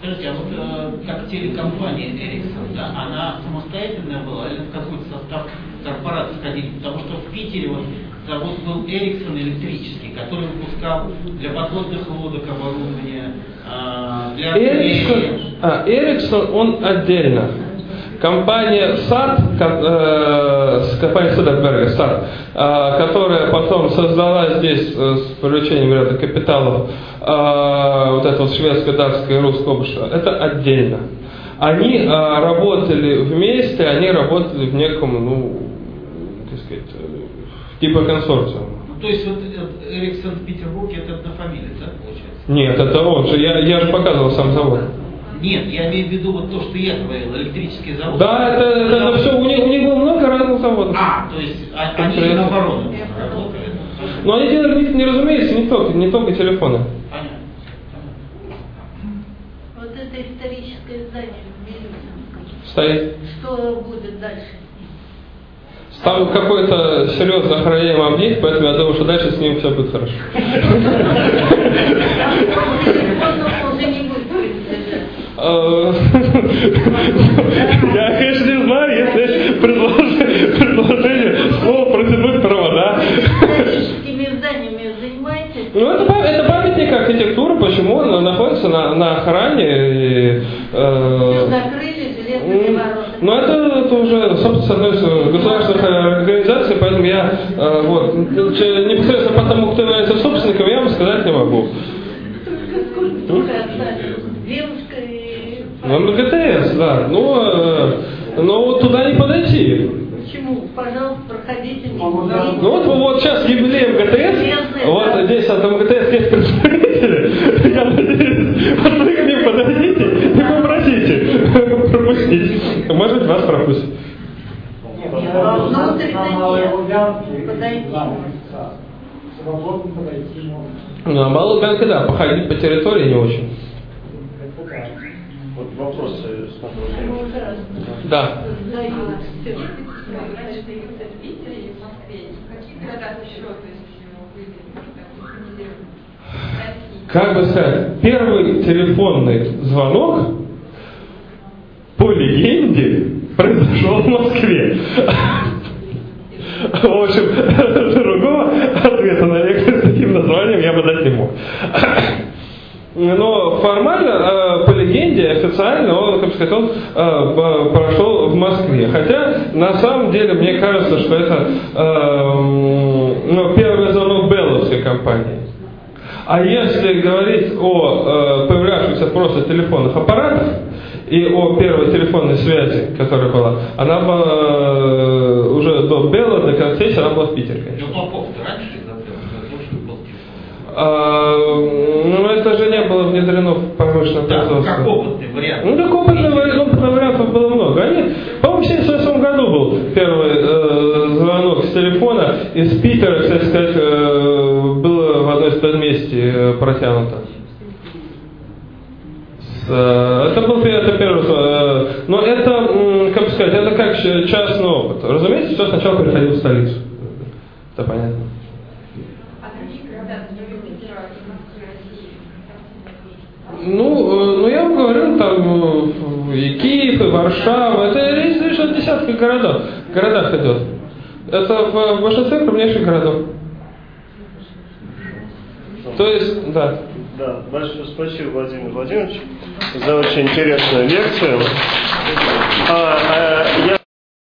Скажите, а вот э, как телекомпания Ericsson, да, она самостоятельная была или в какой-то состав корпорации входили? Потому что в Питере вот завод был Ericsson электрический, который выпускал для подводных лодок оборудование, э, для Ericsson, а, Ericsson, он отдельно. Компания сат, э, компания Söderberg, сат, э, которая потом создала здесь э, с привлечением ряда капиталов э, вот это вот шведское, датское и русское общество, это отдельно. Они э, работали вместе, они работали в неком, ну, так сказать, э, типа консорциума. То есть вот Ericsson в Петербурге это однофамилец, да, получается? Нет, это он же, я, я же показывал сам завод. Нет, я имею в виду вот то, что я говорил, электрический завод. Да, это, это, это все, у них, у них было много разных заводов. А, то есть а, они же наоборот работали. Но они делали, не, не разумеется, не только, не только телефоны. Понятно. Вот это историческое здание в Мелюзинском. Стоит. Что будет дальше? Там какой-то серьезно охраняемый объект, поэтому я думаю, что дальше с ним все будет хорошо. Я, конечно, не знаю, если предложение снова протянуть провода. Историческими зданиями занимаетесь? Ну, это, это памятник архитектуры, почему он находится на, на охране. И, э, закрыли железными воротами. Ну, это, это уже, собственно, с одной из государственных организаций, поэтому я, э, вот, непосредственно по тому, кто является собственником, я вам сказать не могу. Только скульптуры остались. Девушка и... Ну, на ГТС, да. Ну, э, но вот туда не подойти. Почему? Пожалуйста, проходите. Ну вот, вот сейчас юбилеем ГТС, вот здесь от МГТС есть представители, я надеюсь, вот вы к ним подойдите и попросите пропустить. Может быть, вас пропустят. Внутрь подойти. Свободно подойти можно. Ну, а Малолубянка, да, походить по территории не очень. Вот вопросы смотрю. Да. Как бы сказать, первый телефонный звонок, по легенде, произошел в Москве. В общем, другого ответа на лекцию с таким названием я бы дать не мог. Но формально, по легенде, официально он, как сказать, он прошел в Москве. Хотя, на самом деле, мне кажется, что это ну, первый звонок Белловской компании. А если говорить о появлявшихся просто телефонных аппаратах и о первой телефонной связи, которая была, она была уже до Белла, до Константина, она была в Питере, конечно. Ну, Попов-то раньше изобрел, был. А, ну, это же не было внедрено в промышленное Да, производство. как опытный вариант. Ну, так опытных вариантов было много. Они, по-моему, в семьдесят восьмом году был первый э, звонок с телефона из Питера, кстати сказать, э, было в одной из предместий э, протянуто. С, э, это был это первый, э, но это, э, как сказать, это как частный опыт. Разумеется, все сначала приходил в столицу. Это понятно. Ну, ну, я вам говорил, там и Киев, и Варшава, это речь лишь о десятках городов, городах идет. Это в большинстве крупнейших городов. То есть, да. Да, большое спасибо, Владимир Владимирович, за очень интересную лекцию.